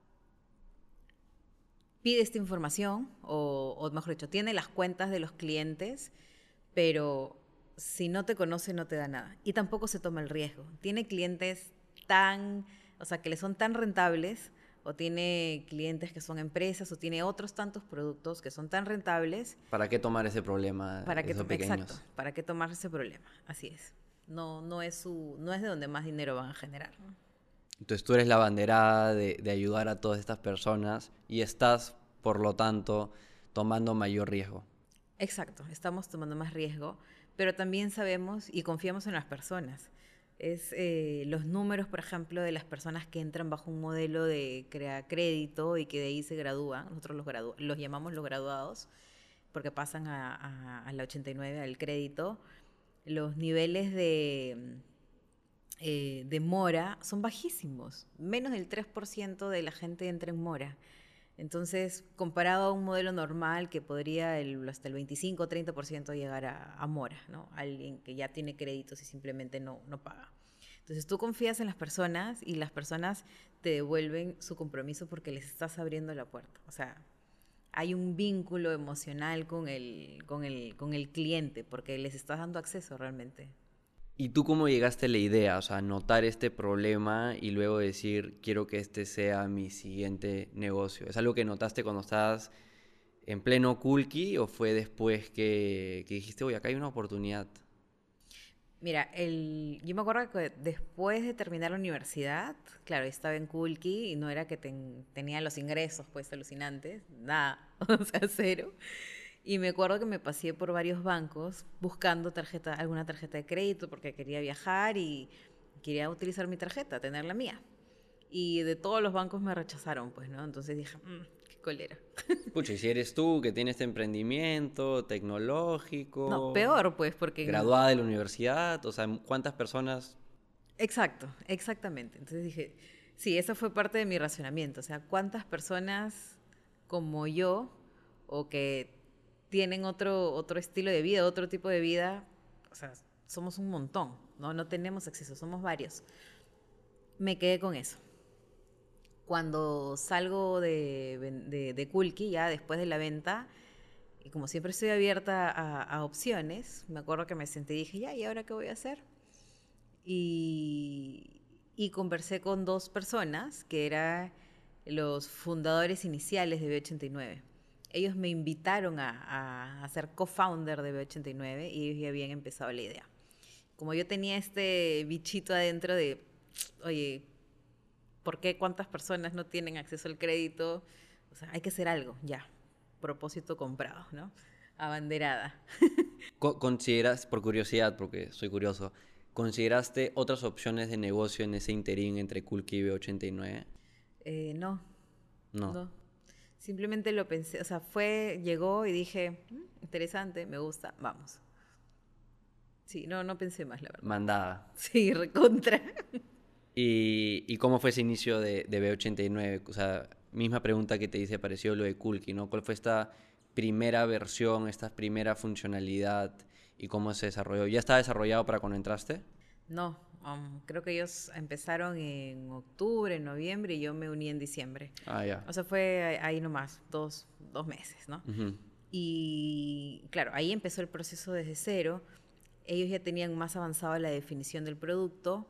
pide esta información o, o mejor dicho, tiene las cuentas de los clientes, pero si no te conoce no te da nada y tampoco se toma el riesgo. Tiene clientes tan, o sea, que le son tan rentables, o tiene clientes que son empresas, o tiene otros tantos productos que son tan rentables. ¿Para qué tomar ese problema? Para que esos pequeños? Exacto, para qué tomar ese problema, así es. No, no es su, no es de donde más dinero van a generar, ¿no? Entonces tú eres la abanderada de, de ayudar a todas estas personas y estás, por lo tanto, tomando mayor riesgo. Exacto, estamos tomando más riesgo, pero también sabemos y confiamos en las personas. Es eh, los números, por ejemplo, de las personas que entran bajo un modelo de crea crédito y que de ahí se gradúan. Nosotros los, gradu los llamamos los graduados porque pasan a, a, a la ochenta y nueve, al crédito. Los niveles de, eh, de mora son bajísimos. Menos del tres por ciento de la gente entra en mora. Entonces, comparado a un modelo normal que podría el, hasta el veinticinco o treinta por ciento llegar a, a mora, ¿no? Alguien que ya tiene créditos y simplemente no, no paga. Entonces, tú confías en las personas y las personas te devuelven su compromiso porque les estás abriendo la puerta. O sea, hay un vínculo emocional con el, con el, con el cliente porque les estás dando acceso realmente. ¿Y tú cómo llegaste a la idea? O sea, notar este problema y luego decir, quiero que este sea mi siguiente negocio. ¿Es algo que notaste cuando estabas en pleno Kulki o fue después que, que dijiste, oye, acá hay una oportunidad? Mira, el, yo me acuerdo que después de terminar la universidad, claro, estaba en Kulki y no era que ten, tenía los ingresos pues alucinantes, nada, o sea, cero. Y me acuerdo que me pasé por varios bancos buscando tarjeta, alguna tarjeta de crédito porque quería viajar y quería utilizar mi tarjeta, tener la mía. Y de todos los bancos me rechazaron, pues, ¿no? Entonces dije, mmm, qué colera. Pucha, y si eres tú que tienes este emprendimiento tecnológico... No, peor, pues, porque... Graduada de la universidad, o sea, ¿cuántas personas...? Exacto, exactamente. Entonces dije, sí, eso fue parte de mi racionamiento. O sea, ¿cuántas personas como yo o que tienen otro, otro estilo de vida, otro tipo de vida? O sea, somos un montón, ¿no? No tenemos acceso, somos varios. Me quedé con eso. Cuando salgo de, de, de Kulki, ya después de la venta, y como siempre estoy abierta a, a opciones, me acuerdo que me senté y dije, ya, ¿y ahora qué voy a hacer? Y, y conversé con dos personas que eran los fundadores iniciales de B ochenta y nueve. Ellos me invitaron a, a ser co-founder de B ochenta y nueve y ellos ya habían empezado la idea. Como yo tenía este bichito adentro de, oye, ¿por qué cuántas personas no tienen acceso al crédito? O sea, hay que hacer algo, ya. Propósito comprado, ¿no? Abanderada. ¿Consideras, por curiosidad, porque soy curioso, ¿consideraste otras opciones de negocio en ese interín entre Kulki y B ochenta y nueve? Eh, no. No. No. Simplemente lo pensé, o sea, fue, llegó y dije, mmm, interesante, me gusta, vamos. Sí, no, no pensé más, la verdad. Mandada. Sí, recontra. ¿Y, y cómo fue ese inicio de, de B ochenta y nueve? O sea, misma pregunta que te hice, pareció lo de Kulki, ¿no? ¿Cuál fue esta primera versión, esta primera funcionalidad y cómo se desarrolló? ¿Ya estaba desarrollado para cuando entraste? No, um, creo que ellos empezaron en octubre, en noviembre y yo me uní en diciembre. Ah, ya. O sea, fue ahí nomás, dos, dos meses, ¿no? Uh-huh. Y claro, ahí empezó el proceso desde cero. Ellos ya tenían más avanzado la definición del producto,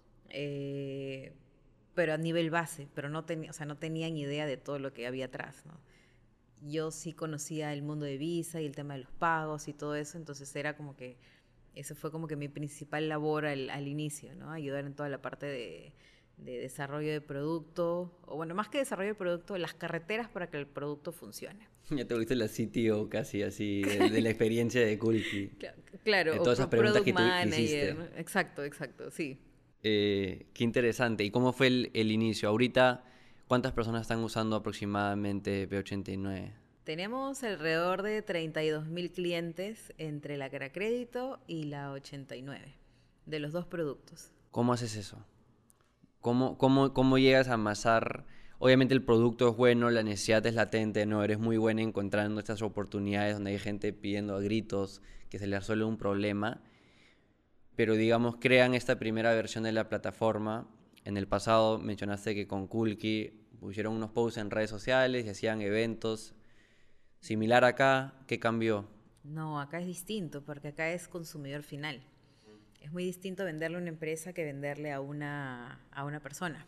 eh, pero a nivel base, pero no, ten, o sea, no tenían idea de todo lo que había atrás, ¿no? Yo sí conocía el mundo de Visa y el tema de los pagos y todo eso, entonces era como que, eso fue como que mi principal labor al, al inicio, ¿no? Ayudar en toda la parte de, de desarrollo de producto, o bueno, más que desarrollo de producto, las carreteras para que el producto funcione. Ya te volviste la C T O casi así, de, de la experiencia de Kulki. Claro, claro, de todas o esas preguntas que tú manager, hiciste. ¿no? Exacto, exacto, sí. Eh, qué interesante. ¿Y cómo fue el, el inicio? Ahorita, ¿cuántas personas están usando aproximadamente B ochenta y nueve? Tenemos alrededor de treinta y dos mil clientes entre la Caracrédito y la ochenta y nueve, de los dos productos. ¿Cómo haces eso? ¿Cómo, cómo, cómo llegas a amasar? Obviamente el producto es bueno, la necesidad es latente, ¿no? Eres muy buena encontrando estas oportunidades donde hay gente pidiendo a gritos que se le resuelve un problema, pero digamos crean esta primera versión de la plataforma. En el pasado mencionaste que con Kulki pusieron unos posts en redes sociales y hacían eventos. Similar acá, ¿qué cambió? No, acá es distinto, porque acá es consumidor final. Es muy distinto venderle a una empresa que venderle a una, a una persona.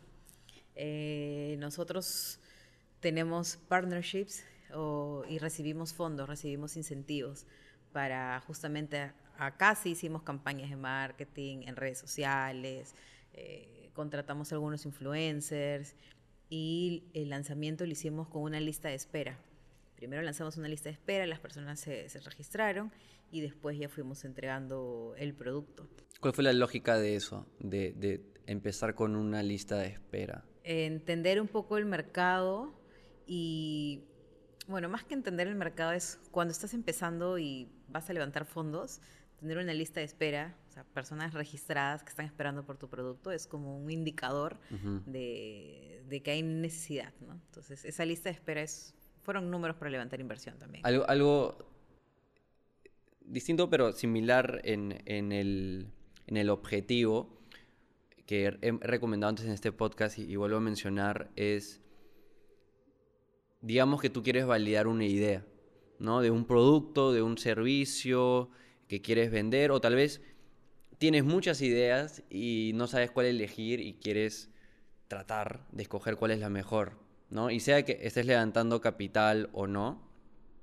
Eh, nosotros tenemos partnerships o, y recibimos fondos, recibimos incentivos para justamente, acá sí hicimos campañas de marketing en redes sociales, eh, contratamos algunos influencers y el lanzamiento lo hicimos con una lista de espera. Primero lanzamos una lista de espera, las personas se, se registraron y después ya fuimos entregando el producto. ¿Cuál fue la lógica de eso, de, de empezar con una lista de espera? Entender un poco el mercado y, bueno, más que entender el mercado es cuando estás empezando y vas a levantar fondos, tener una lista de espera, o sea, personas registradas que están esperando por tu producto, es como un indicador uh-huh. de, de que hay necesidad, ¿no? Entonces, esa lista de espera es, fueron números para levantar inversión también. Algo, algo distinto pero similar en, en, el, en el objetivo que he recomendado antes en este podcast y, y vuelvo a mencionar es, digamos que tú quieres validar una idea, ¿no? De un producto, de un servicio que quieres vender, o tal vez tienes muchas ideas y no sabes cuál elegir y quieres tratar de escoger cuál es la mejor, ¿no? Y sea que estés levantando capital o no,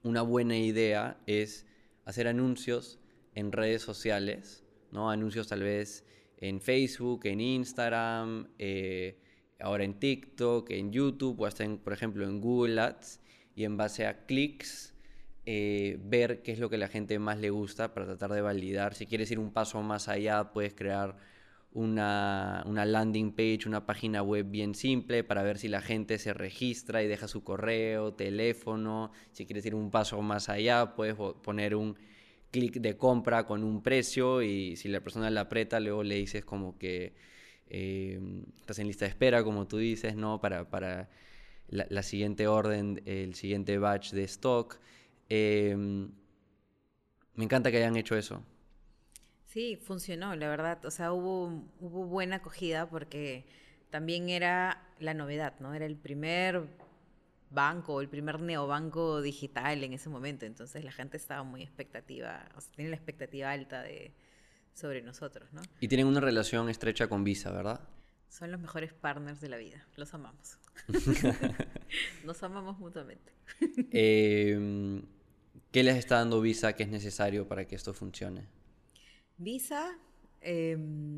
una buena idea es hacer anuncios en redes sociales, ¿no? Anuncios tal vez en Facebook, en Instagram, eh, ahora en TikTok, en YouTube, o hasta, en, por ejemplo, en Google Ads, y en base a clics, eh, ver qué es lo que a la gente más le gusta para tratar de validar. Si quieres ir un paso más allá, puedes crear una, una landing page, una página web bien simple para ver si la gente se registra y deja su correo, teléfono. Si quieres ir un paso más allá, puedes poner un clic de compra con un precio, y si la persona la aprieta, luego le dices como que eh, estás en lista de espera, como tú dices, ¿no? Para, para la, la siguiente orden, el siguiente batch de stock. Eh, me encanta que hayan hecho eso. Sí, funcionó, la verdad. O sea, hubo, hubo buena acogida porque también era la novedad, ¿no? Era el primer banco, el primer neobanco digital en ese momento. Entonces la gente estaba muy expectativa, o sea, tiene la expectativa alta de, sobre nosotros, ¿no? Y tienen una relación estrecha con Visa, ¿verdad? Son los mejores partners de la vida. Los amamos. Nos amamos mutuamente. eh, ¿Qué les está dando Visa que es necesario para que esto funcione? Visa, eh,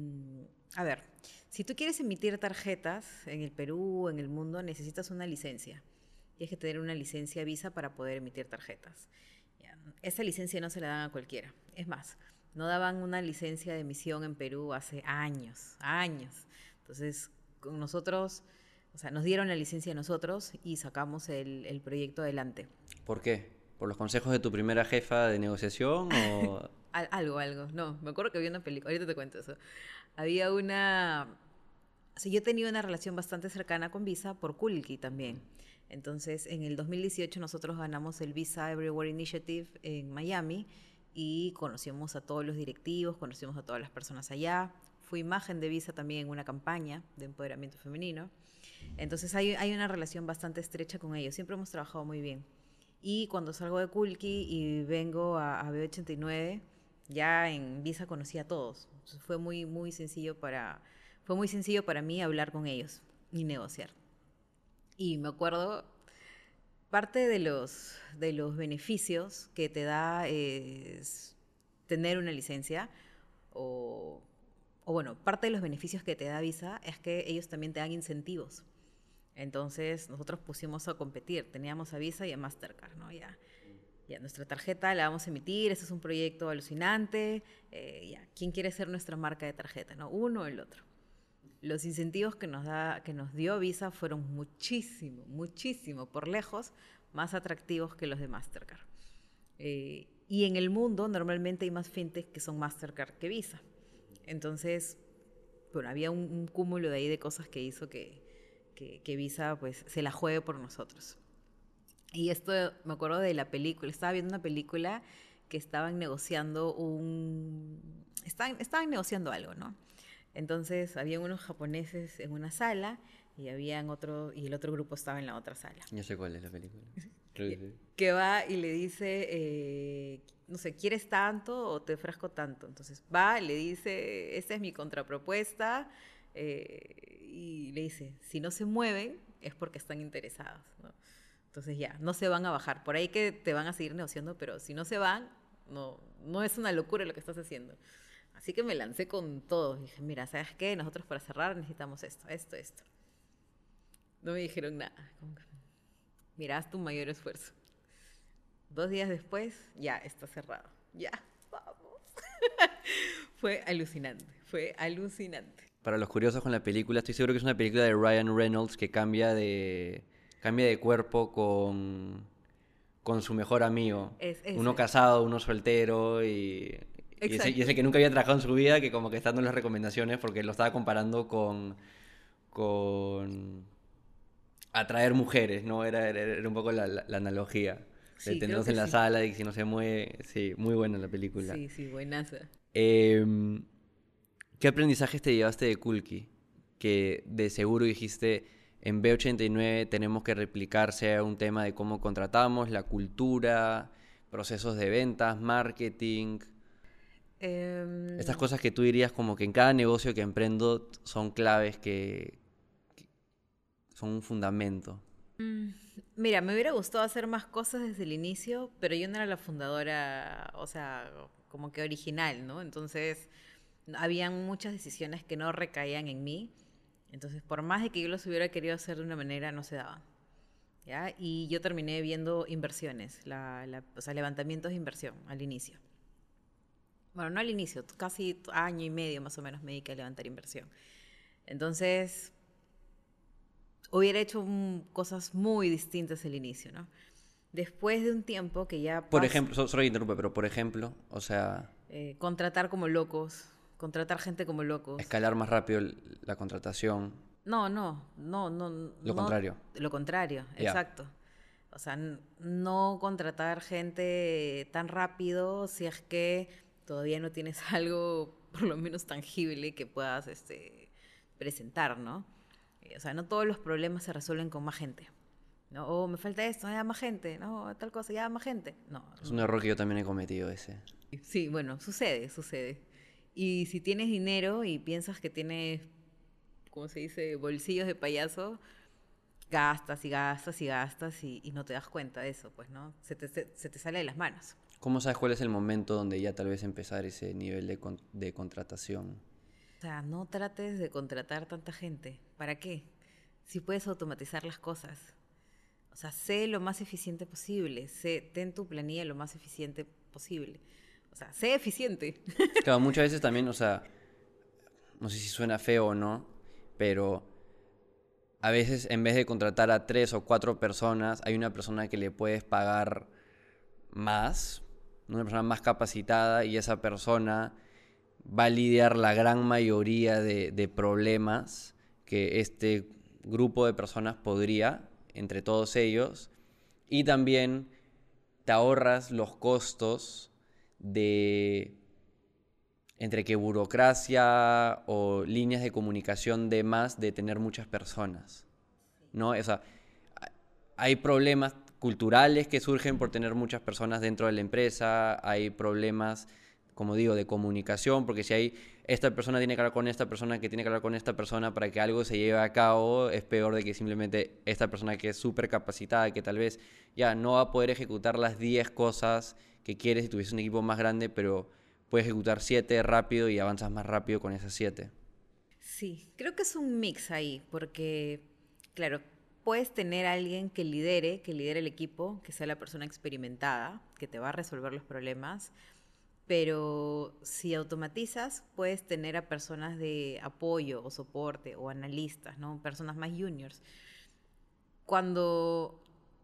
a ver, si tú quieres emitir tarjetas en el Perú, en el mundo, necesitas una licencia. Tienes que tener una licencia Visa para poder emitir tarjetas. Ya, esa licencia no se la dan a cualquiera. Es más, no daban una licencia de emisión en Perú hace años, años. Entonces, con nosotros, o sea, nos dieron la licencia a nosotros y sacamos el, el proyecto adelante. ¿Por qué? ¿Por los consejos de tu primera jefa de negociación o...? Al, algo, algo. No, me acuerdo que había una película, ahorita te cuento eso. Había una... O sea, yo tenía una relación bastante cercana con Visa por Kulki también. Entonces, en el dos mil dieciocho nosotros ganamos el Visa Everywhere Initiative en Miami y conocimos a todos los directivos, conocimos a todas las personas allá. Fui imagen de Visa también en una campaña de empoderamiento femenino. Entonces, hay, hay una relación bastante estrecha con ellos. Siempre hemos trabajado muy bien. Y cuando salgo de Kulki y vengo a, a B ochenta y nueve, ya en Visa conocí a todos. Entonces, fue muy, muy sencillo para, fue muy sencillo para mí hablar con ellos y negociar. Y me acuerdo, parte de los, de los beneficios que te da es tener una licencia, o, o bueno, parte de los beneficios que te da Visa es que ellos también te dan incentivos. Entonces, nosotros pusimos a competir. Teníamos a Visa y a Mastercard, ¿no? Ya, ya nuestra tarjeta la vamos a emitir, este es un proyecto alucinante. Eh, ya, ¿quién quiere ser nuestra marca de tarjeta, no? Uno o el otro. Los incentivos que nos, da, que nos dio Visa fueron muchísimo, muchísimo, por lejos, más atractivos que los de Mastercard. Eh, y en el mundo, normalmente hay más fintech que son Mastercard que Visa. Entonces, bueno, había un, un cúmulo de ahí de cosas que hizo que... Que, que Visa pues se la juegue por nosotros. Y esto me acuerdo de la película, estaba viendo una película que estaban negociando un... Estaban, estaban negociando algo, ¿no? Entonces había unos japoneses en una sala y habían otro, y el otro grupo estaba en la otra sala. Yo sé cuál es la película. Creo que, sí. Que va y le dice, eh, no sé, ¿quieres tanto o te ofrezco tanto? Entonces va, le dice, esta es mi contrapropuesta, eh, y le dice, si no se mueven es porque están interesados, ¿no? Entonces ya, no se van a bajar. Por ahí que te van a seguir negociando, pero si no se van, no, no es una locura lo que estás haciendo. Así que me lancé con todo. Dije, mira, ¿sabes qué? Nosotros para cerrar necesitamos esto, esto, esto. No me dijeron nada. Mira, haz tu mayor esfuerzo. Dos días después, ya está cerrado. Ya, vamos. Fue alucinante, fue alucinante. Para los curiosos con la película, estoy seguro que es una película de Ryan Reynolds que cambia de, cambia de cuerpo con, con su mejor amigo. Es, es, uno es. casado, uno soltero y... Y ese, y ese que nunca había trabajado en su vida, que como que está dando las recomendaciones porque lo estaba comparando con, con atraer mujeres, ¿no? Era, era, era un poco la, la, la analogía. Sí, de tenerlos en la sí. sala y que si no se mueve. Sí, muy buena la película. Sí, sí, buenaza. Eh, ¿Qué aprendizajes te llevaste de Kulki? Que de seguro dijiste, en B ochenta y nueve tenemos que replicar, sea un tema de cómo contratamos, la cultura, procesos de ventas, marketing... Um, Estas cosas que tú dirías como que en cada negocio que emprendo son claves que, que son un fundamento. Mira, me hubiera gustado hacer más cosas desde el inicio, pero yo no era la fundadora, o sea, como que original, ¿no? Entonces, habían muchas decisiones que no recaían en mí. Entonces, por más de que yo los hubiera querido hacer de una manera, no se daban. ¿Ya? Y yo terminé viendo inversiones, la, la, o sea, levantamientos de inversión al inicio. Bueno, no al inicio, casi año y medio más o menos me dediqué a levantar inversión. Entonces, hubiera hecho um, cosas muy distintas al inicio, ¿no? Después de un tiempo que ya... Por ejemplo, so, solo interrumpe, pero por ejemplo, o sea... Eh, contratar como locos, contratar gente como locos. Escalar más rápido la contratación. No, no, no, no. Lo no, contrario. Lo contrario, yeah. Exacto. O sea, no contratar gente tan rápido si es que todavía no tienes algo, por lo menos tangible, que puedas este, presentar, ¿no? O sea, no todos los problemas se resuelven con más gente, ¿no? O me falta esto, ya más gente, ¿no? Tal cosa, ya más gente. No. Es un error que yo también he cometido ese. Sí, bueno, sucede, sucede. Y si tienes dinero y piensas que tienes, ¿cómo se dice?, bolsillos de payaso, gastas y gastas y gastas y, y no te das cuenta de eso, pues, ¿no? Se te, se, se te sale de las manos. ¿Cómo sabes cuál es el momento donde ya tal vez empezar ese nivel de, con, de contratación? O sea, no trates de contratar tanta gente. ¿Para qué? Si puedes automatizar las cosas. O sea, sé lo más eficiente posible. Sé, ten tu planilla lo más eficiente posible. O sea, sé eficiente. Claro, muchas veces también, o sea, no sé si suena feo o no, pero a veces en vez de contratar a tres o cuatro personas, hay una persona que le puedes pagar más, una persona más capacitada, y esa persona va a lidiar la gran mayoría de, de problemas que este grupo de personas podría, entre todos ellos, y también te ahorras los costos de entre que burocracia o líneas de comunicación de más de tener muchas personas, ¿no? O sea, hay problemas culturales que surgen por tener muchas personas dentro de la empresa, hay problemas, como digo, de comunicación, porque si hay esta persona tiene que hablar con esta persona que tiene que hablar con esta persona para que algo se lleve a cabo, es peor de que simplemente esta persona que es súper capacitada, que tal vez ya no va a poder ejecutar las diez cosas que quieres si tuviese un equipo más grande, pero puedes ejecutar siete rápido y avanzas más rápido con esas siete. Sí, creo que es un mix ahí, porque, claro, puedes tener a alguien que lidere, que lidere el equipo, que sea la persona experimentada, que te va a resolver los problemas, pero si automatizas, puedes tener a personas de apoyo o soporte o analistas, ¿no? Personas más juniors. Cuando,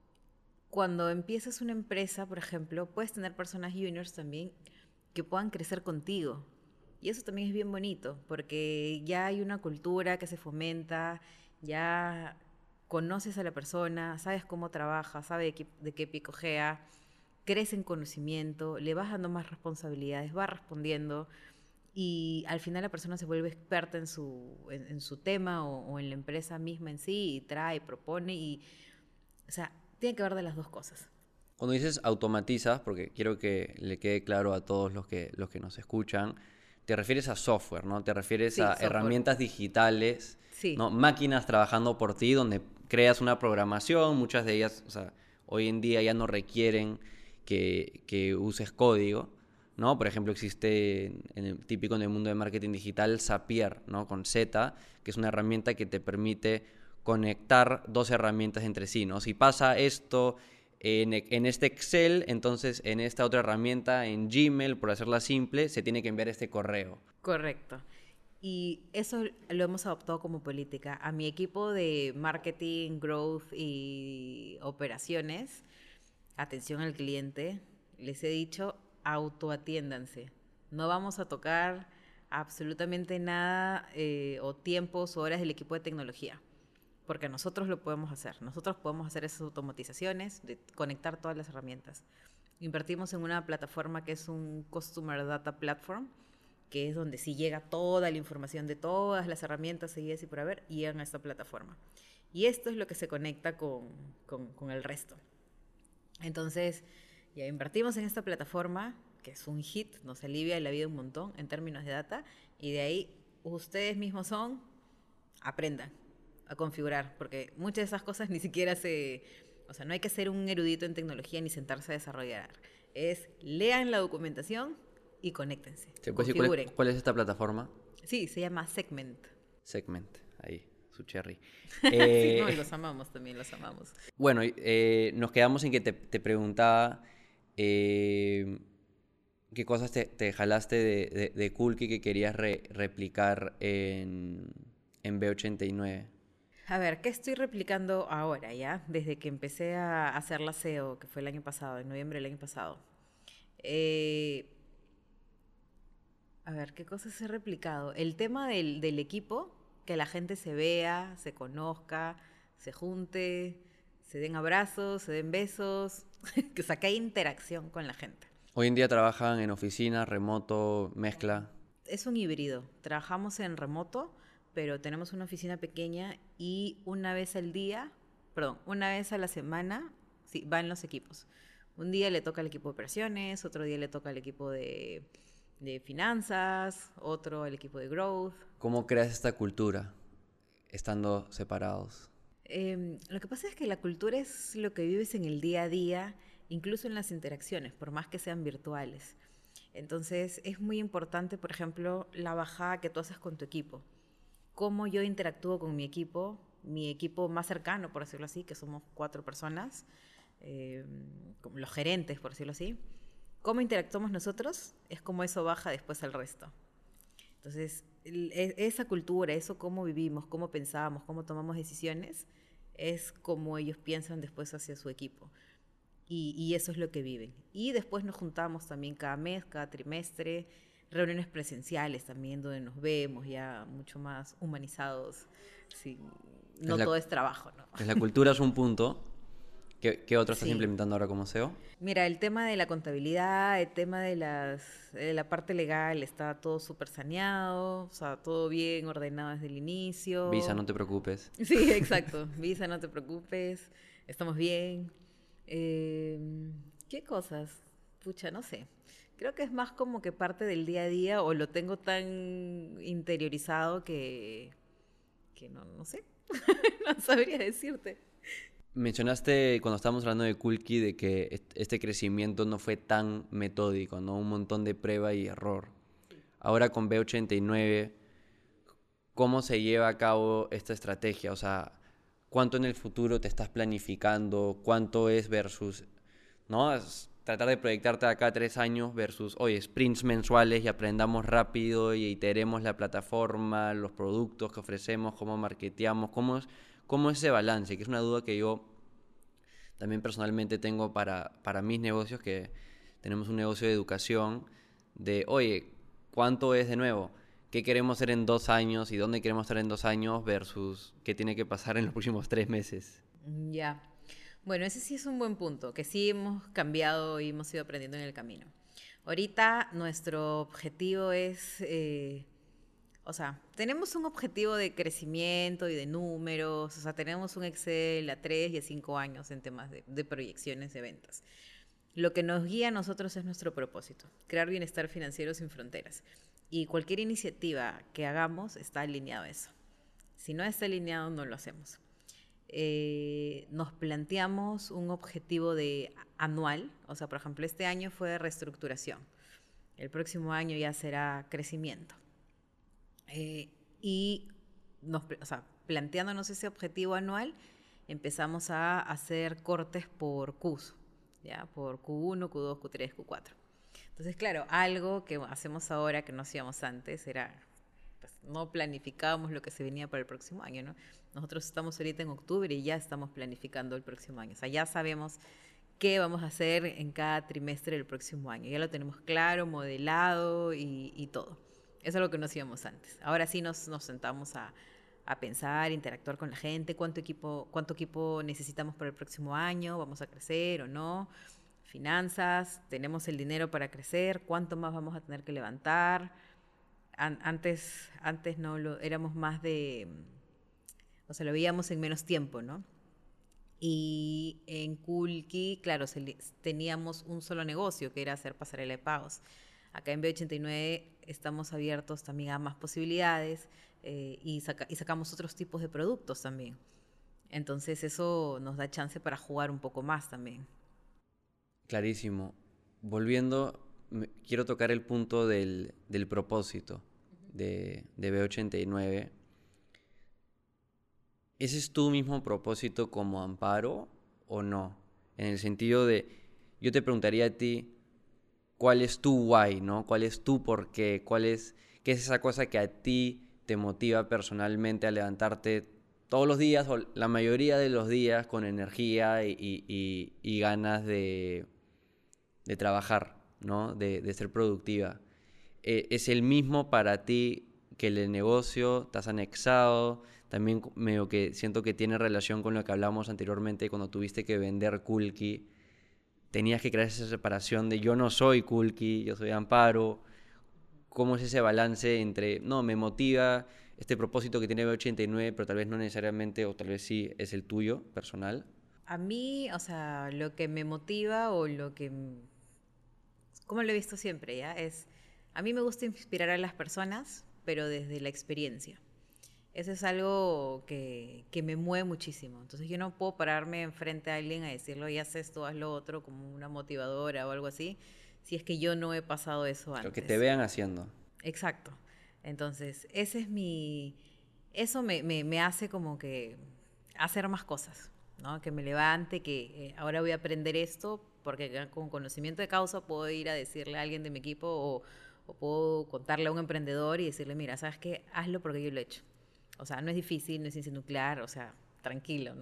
cuando empiezas una empresa, por ejemplo, puedes tener personas juniors también que puedan crecer contigo. Y eso también es bien bonito, porque ya hay una cultura que se fomenta, ya conoces a la persona, sabes cómo trabaja, sabes de qué, de qué picojea, crece en conocimiento, le vas dando más responsabilidades, va respondiendo, y al final la persona se vuelve experta en su, en, en su tema o, o en la empresa misma en sí, y trae, propone, y, o sea, tiene que ver de las dos cosas. Cuando dices automatizas, porque quiero que le quede claro a todos los que, los que nos escuchan, te refieres a software, ¿no? Te refieres sí, a software. herramientas digitales, sí. ¿no? Máquinas trabajando por ti, donde creas una programación, muchas de ellas, o sea, hoy en día ya no requieren que, que uses código, ¿no? Por ejemplo, existe en el, típico en el mundo de marketing digital Zapier, ¿no? Con Z, que es una herramienta que te permite conectar dos herramientas entre sí, ¿no? Si pasa esto en, en este Excel, entonces en esta otra herramienta, en Gmail, por hacerla simple, se tiene que enviar este correo. Correcto. Y eso lo hemos adoptado como política. A mi equipo de marketing, growth y operaciones, atención al cliente, les he dicho, autoatiéndanse. No vamos a tocar absolutamente nada eh, o tiempos o horas del equipo de tecnología, porque nosotros lo podemos hacer. Nosotros podemos hacer esas automatizaciones, de conectar todas las herramientas. Invertimos en una plataforma que es un Customer Data Platform, que es donde sí llega toda la información de todas las herramientas seguidas y por haber, y llegan a esta plataforma. Y esto es lo que se conecta con, con, con el resto. Entonces, ya invertimos en esta plataforma, que es un hit, nos alivia la vida un montón en términos de data, y de ahí ustedes mismos son, aprendan a configurar, porque muchas de esas cosas ni siquiera se, O sea, no hay que ser un erudito en tecnología ni sentarse a desarrollar. Es lean la documentación y conéctense. ¿Se puede decir cuál es, cuál es esta plataforma? Sí, se llama Segment. Segment, ahí, su cherry. Eh, sí, no, y los amamos también, los amamos. Bueno, eh, nos quedamos en que te, te preguntaba eh, qué cosas te, te jalaste de, de, de Kulki que querías re, replicar en, en B ochenta y nueve. A ver, ¿qué estoy replicando ahora ya? Desde que empecé a hacer la S E O, que fue el año pasado, en noviembre del año pasado. Eh, a ver, ¿qué cosas he replicado? El tema del, del equipo, que la gente se vea, se conozca, se junte, se den abrazos, se den besos, que o sea, que haya interacción con la gente. Hoy en día trabajan en oficina, remoto, mezcla. Es un híbrido. Trabajamos en remoto, pero tenemos una oficina pequeña y una vez al día, perdón, una vez a la semana, sí, van los equipos. Un día le toca al equipo de operaciones, otro día le toca al equipo de, de finanzas, otro al equipo de growth. ¿Cómo creas esta cultura estando separados? Eh, lo que pasa es que la cultura es lo que vives en el día a día, incluso en las interacciones, por más que sean virtuales. Entonces, es muy importante, por ejemplo, la bajada que tú haces con tu equipo. Cómo yo interactúo con mi equipo, mi equipo más cercano, por decirlo así, que somos cuatro personas, eh, como los gerentes, por decirlo así. Cómo interactuamos nosotros es como eso baja después al resto. Entonces, el, esa cultura, eso cómo vivimos, cómo pensamos, cómo tomamos decisiones, es como ellos piensan después hacia su equipo. Y, y eso es lo que viven. Y después nos juntamos también cada mes, cada trimestre, reuniones presenciales también, donde nos vemos ya mucho más humanizados. Sí, no la, todo es trabajo, ¿no? Pues la cultura es un punto. ¿Qué, qué otro estás Sí. implementando ahora como S E O? Mira, el tema de la contabilidad, el tema de, las, de la parte legal, está todo súper saneado, o sea, todo bien ordenado desde el inicio. Visa, no te preocupes. Sí, exacto. Visa, no te preocupes. Estamos bien. Eh, ¿Qué cosas? Pucha, no sé. Creo que es más como que parte del día a día o lo tengo tan interiorizado que, que no, no sé. No sabría decirte. Mencionaste cuando estábamos hablando de Kulki de que este crecimiento no fue tan metódico, ¿no? Un montón de prueba y error. Ahora con B ochenta y nueve, ¿cómo se lleva a cabo esta estrategia? O sea, ¿cuánto en el futuro te estás planificando? ¿Cuánto es versus, ¿no? Es tratar de proyectarte de acá a tres años versus, oye, sprints mensuales y aprendamos rápido y iteremos la plataforma, los productos que ofrecemos, cómo marketeamos, cómo es, cómo es ese balance, que es una duda que yo también personalmente tengo para, para mis negocios, que tenemos un negocio de educación, de, oye, ¿cuánto es de nuevo? ¿Qué queremos hacer en dos años y dónde queremos estar en dos años versus qué tiene que pasar en los próximos tres meses? Ya. Bueno, ese sí es un buen punto, que sí hemos cambiado y hemos ido aprendiendo en el camino. Ahorita nuestro objetivo es, eh, o sea, tenemos un objetivo de crecimiento y de números, o sea, tenemos un Excel a tres y a cinco años en temas de, de proyecciones de ventas. Lo que nos guía a nosotros es nuestro propósito, crear bienestar financiero sin fronteras. Y cualquier iniciativa que hagamos está alineado a eso. Si no está alineado, no lo hacemos. Eh, nos planteamos un objetivo de anual, o sea, por ejemplo, este año fue reestructuración, el próximo año ya será crecimiento. Eh, y nos, o sea, planteándonos ese objetivo anual, empezamos a hacer cortes por Qs, ¿ya? Por Q uno, Q dos, Q tres, Q cuatro. Entonces, claro, algo que hacemos ahora que no hacíamos antes era, pues, no planificábamos lo que se venía para el próximo año, ¿no? Nosotros estamos ahorita en octubre y ya estamos planificando el próximo año. O sea, ya sabemos qué vamos a hacer en cada trimestre del próximo año. Ya lo tenemos claro, modelado y, y todo. Eso es lo que no hacíamos antes. Ahora sí nos, nos sentamos a, a pensar, interactuar con la gente, cuánto equipo, cuánto equipo necesitamos para el próximo año, vamos a crecer o no. Finanzas, tenemos el dinero para crecer, cuánto más vamos a tener que levantar. An- antes, antes no lo, éramos más de... O sea, lo veíamos en menos tiempo, ¿no? Y en Kulki, claro, se, teníamos un solo negocio, que era hacer pasarela de pagos. Acá en B ochenta y nueve estamos abiertos también a más posibilidades eh, y, saca, y sacamos otros tipos de productos también. Entonces eso nos da chance para jugar un poco más también. Clarísimo. Volviendo, me- quiero tocar el punto del, del propósito de, de B ochenta y nueve. ¿Ese es tu mismo propósito como Amparo o no? En el sentido de, yo te preguntaría a ti, ¿cuál es tu why, no? ¿Cuál es tu por qué? ¿Cuál es, qué es esa cosa que a ti te motiva personalmente a levantarte todos los días o la mayoría de los días con energía y, y- y- y ganas de, de trabajar, ¿no? De, de ser productiva? Eh, ¿es el mismo para ti que el de negocio? ¿Estás anexado? También cu- medio que siento que tiene relación con lo que hablamos anteriormente cuando tuviste que vender Kulki. Tenías que crear esa separación de yo no soy Kulki, yo soy Amparo. ¿Cómo es ese balance entre, no, me motiva este propósito que tiene B ochenta y nueve, pero tal vez no necesariamente, o tal vez sí, es el tuyo, personal? A mí, o sea, lo que me motiva o lo que, m- como lo he visto siempre, ¿ya? Es, a mí me gusta inspirar a las personas, pero desde la experiencia. Eso es algo que, que me mueve muchísimo. Entonces yo no puedo pararme enfrente a alguien a decirle, oye, haz esto, haz lo otro, como una motivadora o algo así, si es que yo no he pasado eso Lo que antes. te vean haciendo. Exacto. Entonces, ese es mi... Eso me, me, me hace como que hacer más cosas, ¿no? Que me levante, que eh, ahora voy a aprender esto, porque ya con conocimiento de causa puedo ir a decirle a alguien de mi equipo o, o puedo contarle a un emprendedor y decirle, mira, ¿sabes qué? Hazlo porque yo lo he hecho. O sea, no es difícil, no es ciencia nuclear, o sea, tranquilo.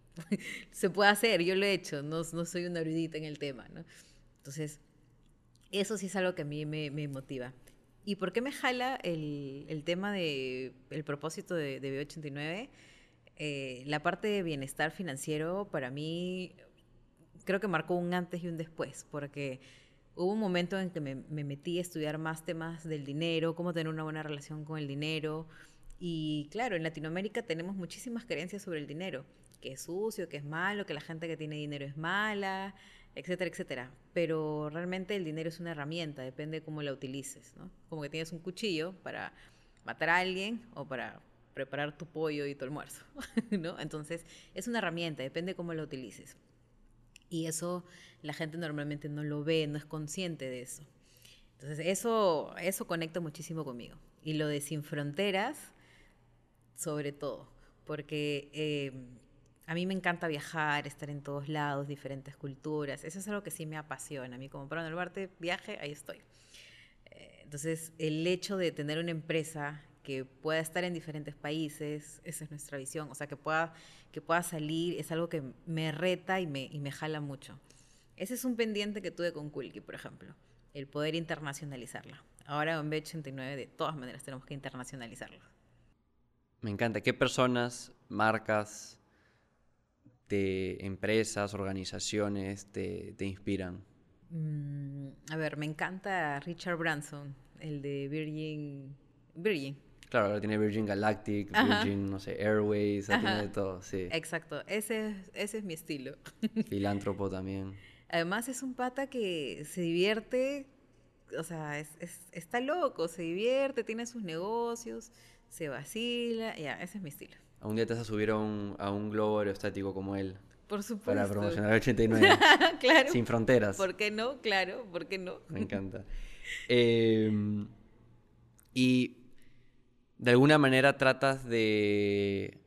Se puede hacer, yo lo he hecho, no, no soy una erudita en el tema, ¿no? Entonces, eso sí es algo que a mí me, me motiva. ¿Y por qué me jala el, el tema de el propósito de, de B ochenta y nueve? Eh, la parte de bienestar financiero para mí creo que marcó un antes y un después, porque hubo un momento en que me, me metí a estudiar más temas del dinero, cómo tener una buena relación con el dinero. Y claro, en Latinoamérica tenemos muchísimas creencias sobre el dinero, que es sucio, que es malo, que la gente que tiene dinero es mala, etcétera, etcétera. Pero realmente el dinero es una herramienta, depende de cómo la utilices, ¿no? Como que tienes un cuchillo para matar a alguien o para preparar tu pollo y tu almuerzo, ¿no? Entonces, es una herramienta, depende de cómo la utilices. Y eso la gente normalmente no lo ve, no es consciente de eso. Entonces, eso, eso conecta muchísimo conmigo. Y lo de Sin Fronteras, sobre todo, porque eh, a mí me encanta viajar, estar en todos lados, diferentes culturas. Eso es algo que sí me apasiona. A mí como Pablo Narvarte, viaje, ahí estoy. Eh, entonces, el hecho de tener una empresa que pueda estar en diferentes países, esa es nuestra visión, o sea, que pueda, que pueda salir, es algo que me reta y me, y me jala mucho. Ese es un pendiente que tuve con Kulki, por ejemplo, el poder internacionalizarla. Ahora en B ochenta y nueve, de todas maneras, tenemos que internacionalizarlo. Me encanta. ¿Qué personas, marcas, de empresas, organizaciones te, te inspiran? Mm, a ver, me encanta Richard Branson, el de Virgin. Virgin. Claro, ahora tiene Virgin Galactic, Ajá. Virgin, no sé, Airways, ahora tiene Ajá. de todo, sí. Exacto, ese, es- ese es mi estilo. Filántropo también. Además es un pata que se divierte, o sea, es, es- está loco, se divierte, tiene sus negocios, se vacila, ya, ese es mi estilo. Un día te vas a subir a un, a un globo aerostático como él Por supuesto. para promocionar ochenta y nueve. Claro. Sin fronteras. ¿Por qué no? Claro, ¿por qué no? Me encanta. Eh, y de alguna manera tratas de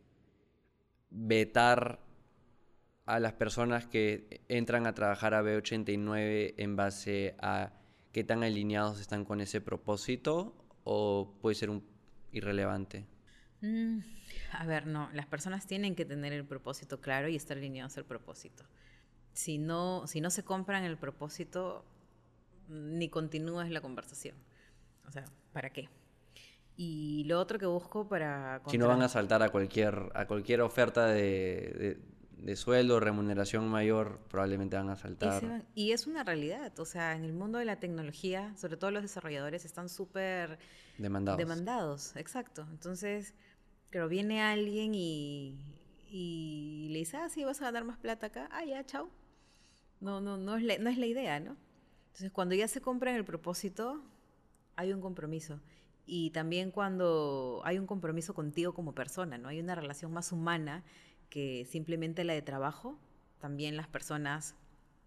vetar a las personas que entran a trabajar a B ochenta y nueve en base a qué tan alineados están con ese propósito, o puede ser un irrelevante. Mm, a ver, no, las personas tienen que tener el propósito claro y estar alineados al propósito. Si no, si no se compran el propósito, ni continúas la conversación. O sea, ¿para qué? Y lo otro que busco para... Si no van a saltar a cualquier, a cualquier oferta de, de, de sueldo, remuneración mayor, probablemente van a Y, saltar. se van- y es una realidad, o sea, en el mundo de la tecnología, sobre todo los desarrolladores, están súper Demandados. demandados, exacto. Entonces, claro, viene alguien y, y le dice, ah, sí, vas a ganar más plata acá, ah, ya, chao. No, no, no es la, no es la idea, ¿no? Entonces, cuando ya se compra el propósito, hay un compromiso. Y también cuando hay un compromiso contigo como persona, ¿no? Hay una relación más humana que simplemente la de trabajo, también las personas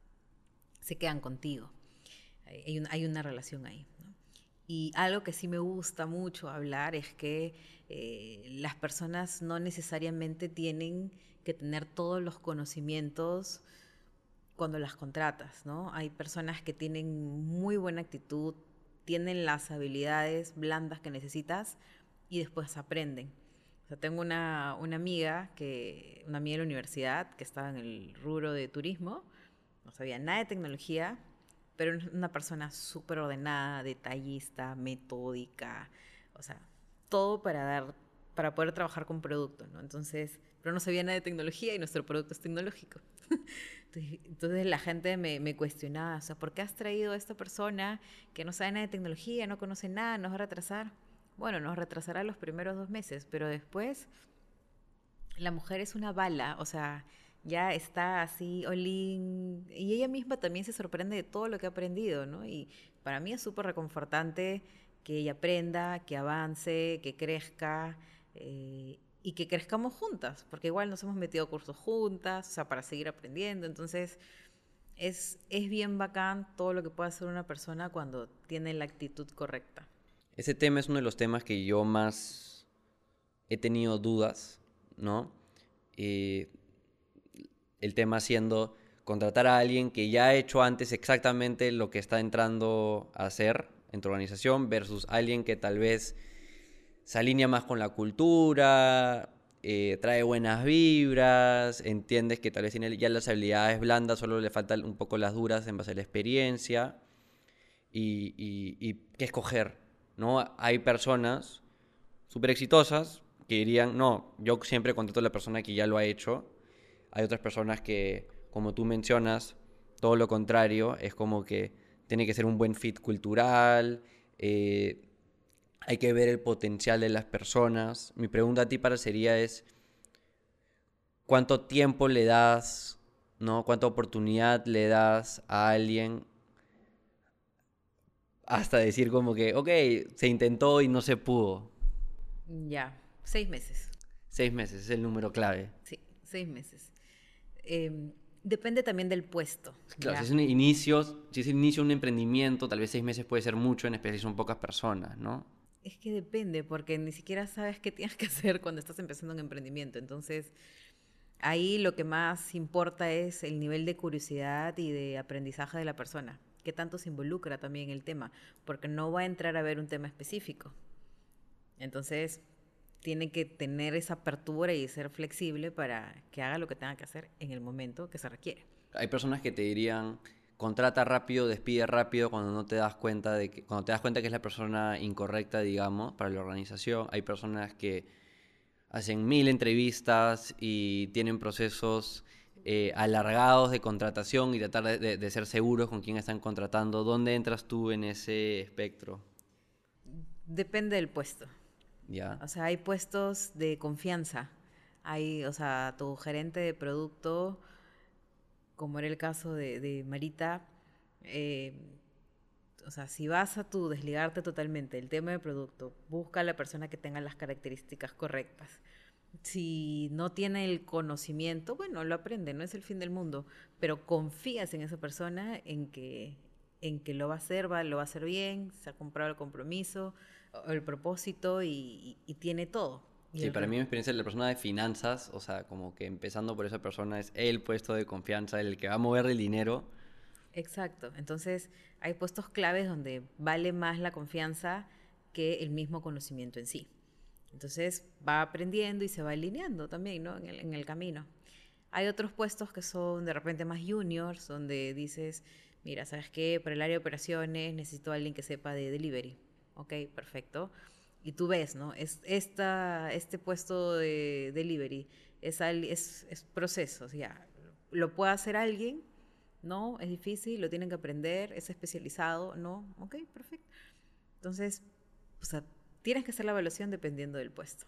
se quedan contigo. Hay una, hay una relación ahí, ¿no? Y algo que sí me gusta mucho hablar es que eh, las personas no necesariamente tienen que tener todos los conocimientos cuando las contratas, ¿no? Hay personas que tienen muy buena actitud, tienen las habilidades blandas que necesitas y después aprenden. O sea, tengo una, una amiga, que, una amiga de la universidad que estaba en el rubro de turismo, no sabía nada de tecnología, pero es una persona súper ordenada, detallista, metódica, o sea, todo para dar, para poder trabajar con productos, ¿no? Entonces, pero no sabía nada de tecnología y nuestro producto es tecnológico. Entonces, entonces la gente me, me cuestionaba, o sea, ¿por qué has traído a esta persona que no sabe nada de tecnología, no conoce nada, nos va a retrasar? Bueno, nos retrasará los primeros dos meses, pero después la mujer es una bala, o sea, ya está así, olín, y ella misma también se sorprende de todo lo que ha aprendido, ¿no? Y para mí es súper reconfortante que ella aprenda, que avance, que crezca, eh, y que crezcamos juntas, porque igual nos hemos metido a cursos juntas, o sea, para seguir aprendiendo. Entonces, es, es bien bacán todo lo que puede hacer una persona cuando tiene la actitud correcta. Ese tema es uno de los temas que yo más he tenido dudas, ¿no? Eh, el tema siendo contratar a alguien que ya ha hecho antes exactamente lo que está entrando a hacer en tu organización versus alguien que tal vez se alinea más con la cultura, eh, trae buenas vibras, entiendes que tal vez tiene ya las habilidades blandas, solo le faltan un poco las duras en base a la experiencia y, y, y qué escoger, ¿no? Hay personas súper exitosas que dirían, no, yo siempre contrato a la persona que ya lo ha hecho. Hay otras personas que, como tú mencionas, todo lo contrario, es como que tiene que ser un buen fit cultural, eh, hay que ver el potencial de las personas. Mi pregunta a ti para sería es, ¿cuánto tiempo le das, ¿no? ¿Cuánta oportunidad le das a alguien hasta decir como que, ok, se intentó y no se pudo? Ya, seis meses. Seis meses, es el número clave. Sí, seis meses. Eh, depende también del puesto. Claro, ¿ya? si es un inicio, si es el inicio de un emprendimiento, tal vez seis meses puede ser mucho, en especial si son pocas personas, ¿no? Es que depende, porque ni siquiera sabes qué tienes que hacer cuando estás empezando un emprendimiento. Entonces, ahí lo que más importa es el nivel de curiosidad y de aprendizaje de la persona, qué tanto se involucra también en el tema, porque no va a entrar a ver un tema específico. Entonces, tiene que tener esa apertura y ser flexible para que haga lo que tenga que hacer en el momento que se requiere. Hay personas que te dirían, contrata rápido, despide rápido cuando no te das cuenta de que, cuando te das cuenta que es la persona incorrecta, digamos, para la organización. Hay personas que hacen mil entrevistas y tienen procesos eh, alargados de contratación y tratar de, de, de ser seguros con quién están contratando. ¿Dónde entras tú en ese espectro? Depende del puesto. ¿Ya? O sea, hay puestos de confianza. Hay, o sea, tu gerente de producto, como era el caso de, de Marita, eh, o sea, si vas a tú desligarte totalmente del tema de producto, busca a la persona que tenga las características correctas. Si no tiene el conocimiento, bueno, lo aprende, no es el fin del mundo, pero confías en esa persona, en que, en que lo va a hacer, va, lo va a hacer bien, se ha comprado el compromiso, el propósito y, y, y tiene todo. Y Sí, para mí mi experiencia de la persona de finanzas, o sea, como que empezando por esa persona es el puesto de confianza, el que va a mover el dinero. Exacto, entonces hay puestos claves donde vale más la confianza que el mismo conocimiento en sí. Entonces va aprendiendo y se va alineando también, ¿no? en, el, en el camino. Hay otros puestos que son de repente más juniors, donde dices, mira, ¿sabes qué? Para el área de operaciones necesito a alguien que sepa de delivery. Ok, perfecto. Y tú ves, ¿no? Es esta, este puesto de delivery es, es, es procesos, ya. Lo puede hacer alguien, ¿no? Es difícil, lo tienen que aprender, es especializado, ¿no? Ok, perfecto. Entonces, o sea, tienes que hacer la evaluación dependiendo del puesto.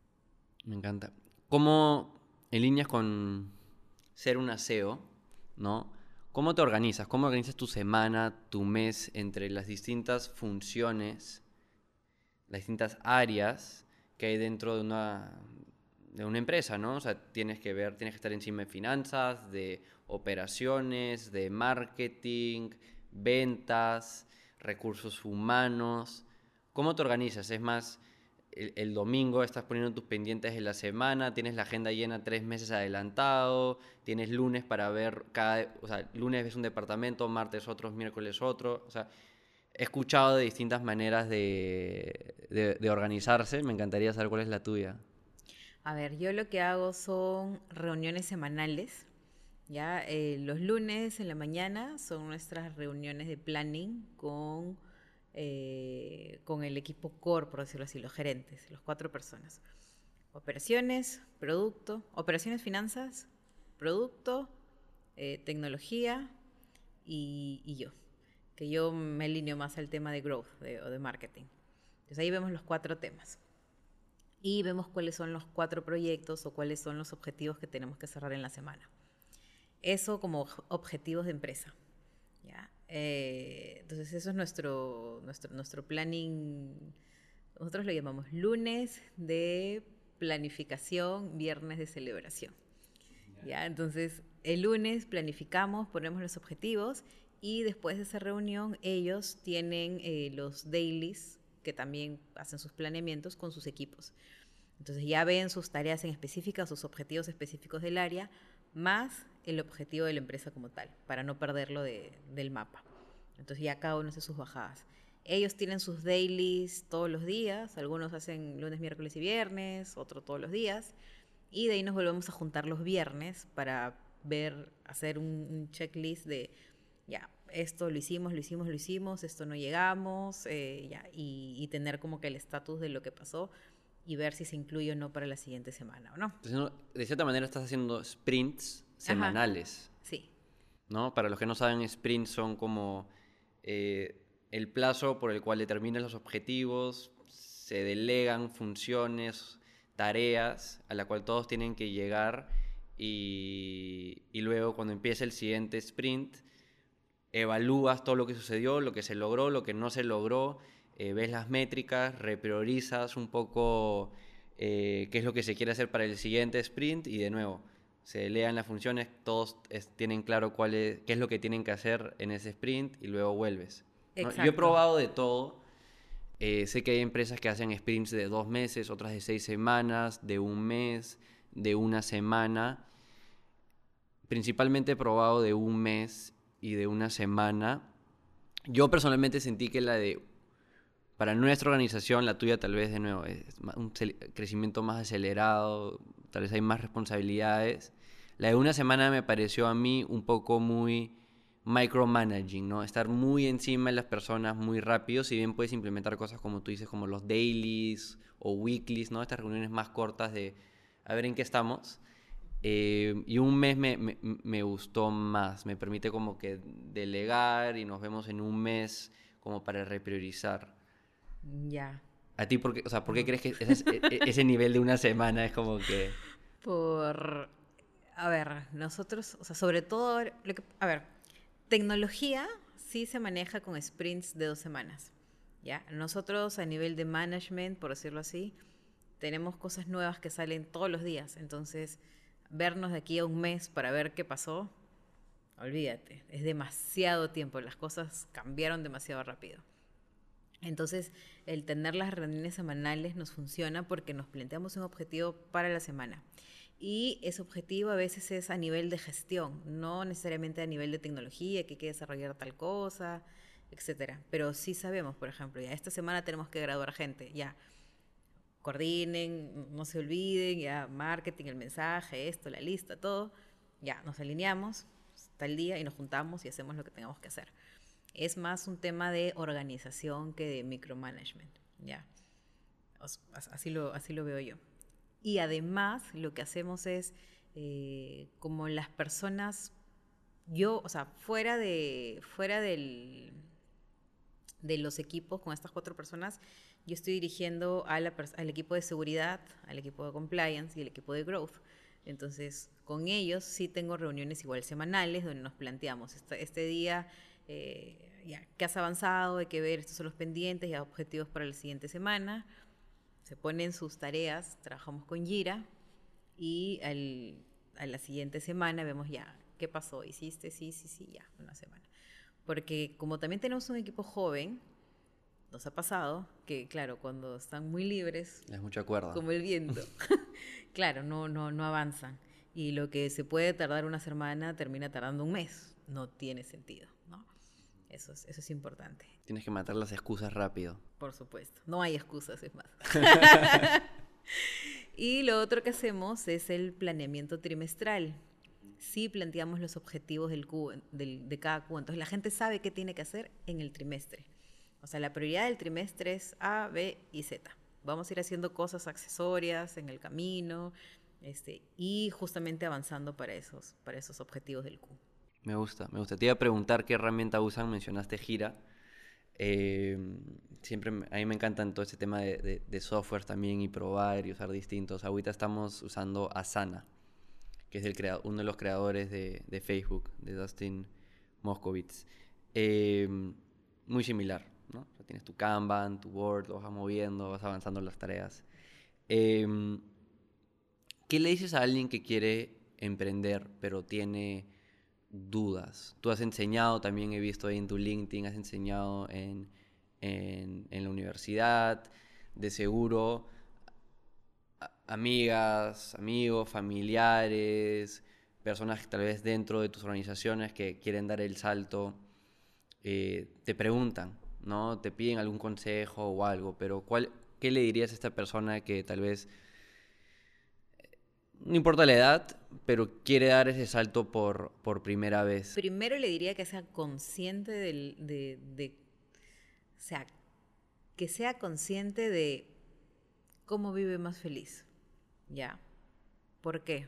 Me encanta. ¿Cómo, en líneas con ser un aseo, ¿no? ¿Cómo te organizas? ¿Cómo organizas tu semana, tu mes, entre las distintas funciones, las distintas áreas que hay dentro de una, de una empresa, ¿no? O sea, tienes que ver, tienes que estar encima de finanzas, de operaciones, de marketing, ventas, recursos humanos. ¿Cómo te organizas? Es más, el, el domingo estás poniendo tus pendientes de la semana, tienes la agenda llena tres meses adelantado, tienes lunes para ver cada... O sea, lunes ves un departamento, martes otro, miércoles otro. O sea, he escuchado de distintas maneras de, de, de organizarse. Me encantaría saber cuál es la tuya. A ver, yo lo que hago son reuniones semanales. Ya, eh, los lunes en la mañana son nuestras reuniones de planning con, eh, con el equipo core, por decirlo así, los gerentes, las cuatro personas. Operaciones, producto, operaciones, finanzas, producto, eh, tecnología y, y yo, que yo me alineo más al tema de growth de, o de marketing. Entonces ahí vemos los cuatro temas y vemos cuáles son los cuatro proyectos o cuáles son los objetivos que tenemos que cerrar en la semana. Eso como objetivos de empresa, ¿ya? Eh, entonces eso es nuestro, nuestro, nuestro planning. Nosotros lo llamamos lunes de planificación, viernes de celebración, ¿ya? Entonces el lunes planificamos, ponemos los objetivos y después de esa reunión ellos tienen eh, los dailies que también hacen sus planeamientos con sus equipos. Entonces ya ven sus tareas en específicas, sus objetivos específicos del área, más el objetivo de la empresa como tal, para no perderlo de, del mapa. Entonces ya cada uno hace sus bajadas. Ellos tienen sus dailies todos los días, algunos hacen lunes, miércoles y viernes, otros todos los días, y de ahí nos volvemos a juntar los viernes para ver, hacer un, un checklist de, ya, esto lo hicimos, lo hicimos, lo hicimos, esto no llegamos, eh, ya, y, y tener como que el estatus de lo que pasó y ver si se incluye o no para la siguiente semana o no. Entonces, de cierta manera estás haciendo sprints semanales. Ajá. Sí. ¿No? Para los que no saben, sprints son como eh, el plazo por el cual determinas los objetivos, se delegan funciones, tareas a la cual todos tienen que llegar y, y luego cuando empieza el siguiente sprint evalúas todo lo que sucedió, lo que se logró, lo que no se logró, eh, ves las métricas, repriorizas un poco eh, qué es lo que se quiere hacer para el siguiente sprint y de nuevo se delegan las funciones, todos es, tienen claro cuál es, qué es lo que tienen que hacer en ese sprint y luego vuelves, ¿no? Yo he probado de todo. Eh, sé que hay empresas que hacen sprints de dos meses, otras de seis semanas, de un mes, de una semana. Principalmente he probado de un mes y de una semana. Yo personalmente sentí que la de, para nuestra organización, la tuya tal vez de nuevo es un crecimiento más acelerado, tal vez hay más responsabilidades. La de una semana me pareció a mí un poco muy micromanaging, ¿no? Estar muy encima de las personas muy rápido, si bien puedes implementar cosas como tú dices, como los dailies o weeklies, ¿no? Estas reuniones más cortas de a ver en qué estamos. Eh, y un mes me, me, me gustó más, me permite como que delegar y nos vemos en un mes como para repriorizar. Ya. ¿A ti por qué, o sea, por qué crees que ese, ese nivel de una semana es como que...? Por... A ver, nosotros, o sea, sobre todo... Lo que, a ver, tecnología sí se maneja con sprints de dos semanas, ¿ya? Nosotros a nivel de management, por decirlo así, tenemos cosas nuevas que salen todos los días. Entonces, vernos de aquí a un mes para ver qué pasó, olvídate, es demasiado tiempo. Las cosas cambiaron demasiado rápido. Entonces, el tener las reuniones semanales nos funciona porque nos planteamos un objetivo para la semana. Y ese objetivo a veces es a nivel de gestión, no necesariamente a nivel de tecnología, que hay que desarrollar tal cosa, etcétera. Pero sí sabemos, por ejemplo, ya esta semana tenemos que graduar gente, ya coordinen, no se olviden, ya marketing, el mensaje, esto, la lista, todo, ya nos alineamos tal día y nos juntamos y hacemos lo que tengamos que hacer. Es más un tema de organización que de micromanagement, ya. Así lo, así lo veo yo. Y además lo que hacemos es, eh, como las personas, yo, o sea, fuera de, fuera del, de los equipos con estas cuatro personas, yo estoy dirigiendo a la, al equipo de seguridad, al equipo de compliance y al equipo de growth. Entonces, con ellos sí tengo reuniones igual semanales donde nos planteamos este, este día, eh, ya, ¿qué has avanzado? Hay que ver, estos son los pendientes y objetivos para la siguiente semana. Se ponen sus tareas, trabajamos con Jira y al, a la siguiente semana vemos ya, ¿qué pasó? ¿Hiciste? Sí, sí, sí, ya, una semana. Porque como también tenemos un equipo joven, nos ha pasado que, claro, cuando están muy libres, Es mucha cuerda. como el viento, claro, no, no, no avanzan. Y lo que se puede tardar una semana termina tardando un mes. No tiene sentido, ¿no? Eso es, eso es importante. Tienes que matar las excusas rápido. Por supuesto. No hay excusas, es más. Y lo otro que hacemos es el planeamiento trimestral. Sí planteamos los objetivos del Q, del, de cada Q. Entonces la gente sabe qué tiene que hacer en el trimestre. O sea, la prioridad del trimestre es A, B y Z. Vamos a ir haciendo cosas accesorias en el camino, este, y justamente avanzando para esos, para esos objetivos del Q. Me gusta, me gusta. Te iba a preguntar qué herramienta usan, mencionaste Gira. Eh, siempre me- a mí me encantan todo este tema de, de, de software también y probar y usar distintos. Ahorita estamos usando Asana, que es el crea- uno de los creadores de, de Facebook, de Dustin Moskovitz. Eh, muy similar, ¿no? O sea, tienes tu Kanban, tu Word, lo vas moviendo, vas avanzando en las tareas. Eh, ¿Qué le dices a alguien que quiere emprender, pero tiene dudas? Tú has enseñado, también he visto ahí en tu LinkedIn, has enseñado en, en, en la universidad, de seguro, a- amigas, amigos, familiares, personas que tal vez dentro de tus organizaciones que quieren dar el salto, eh, te preguntan, ¿no? Te piden algún consejo o algo, pero ¿cuál, qué le dirías a esta persona que tal vez no importa la edad, pero quiere dar ese salto por, por primera vez? Primero le diría que sea consciente del, de, de, o sea, que sea consciente de cómo vive más feliz, ¿ya? ¿Por qué?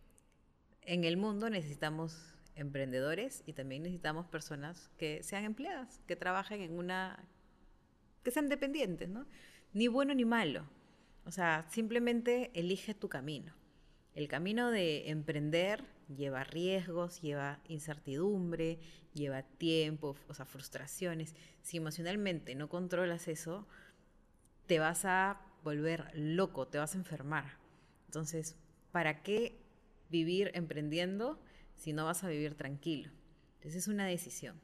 En el mundo necesitamos emprendedores y también necesitamos personas que sean empleadas, que trabajen en una, que sean dependientes, ¿no? Ni bueno ni malo. O sea, simplemente elige tu camino. El camino de emprender lleva riesgos, lleva incertidumbre, lleva tiempo, o sea, frustraciones. Si emocionalmente no controlas eso, te vas a volver loco, te vas a enfermar. Entonces, ¿para qué vivir emprendiendo si no vas a vivir tranquilo? Entonces es una decisión.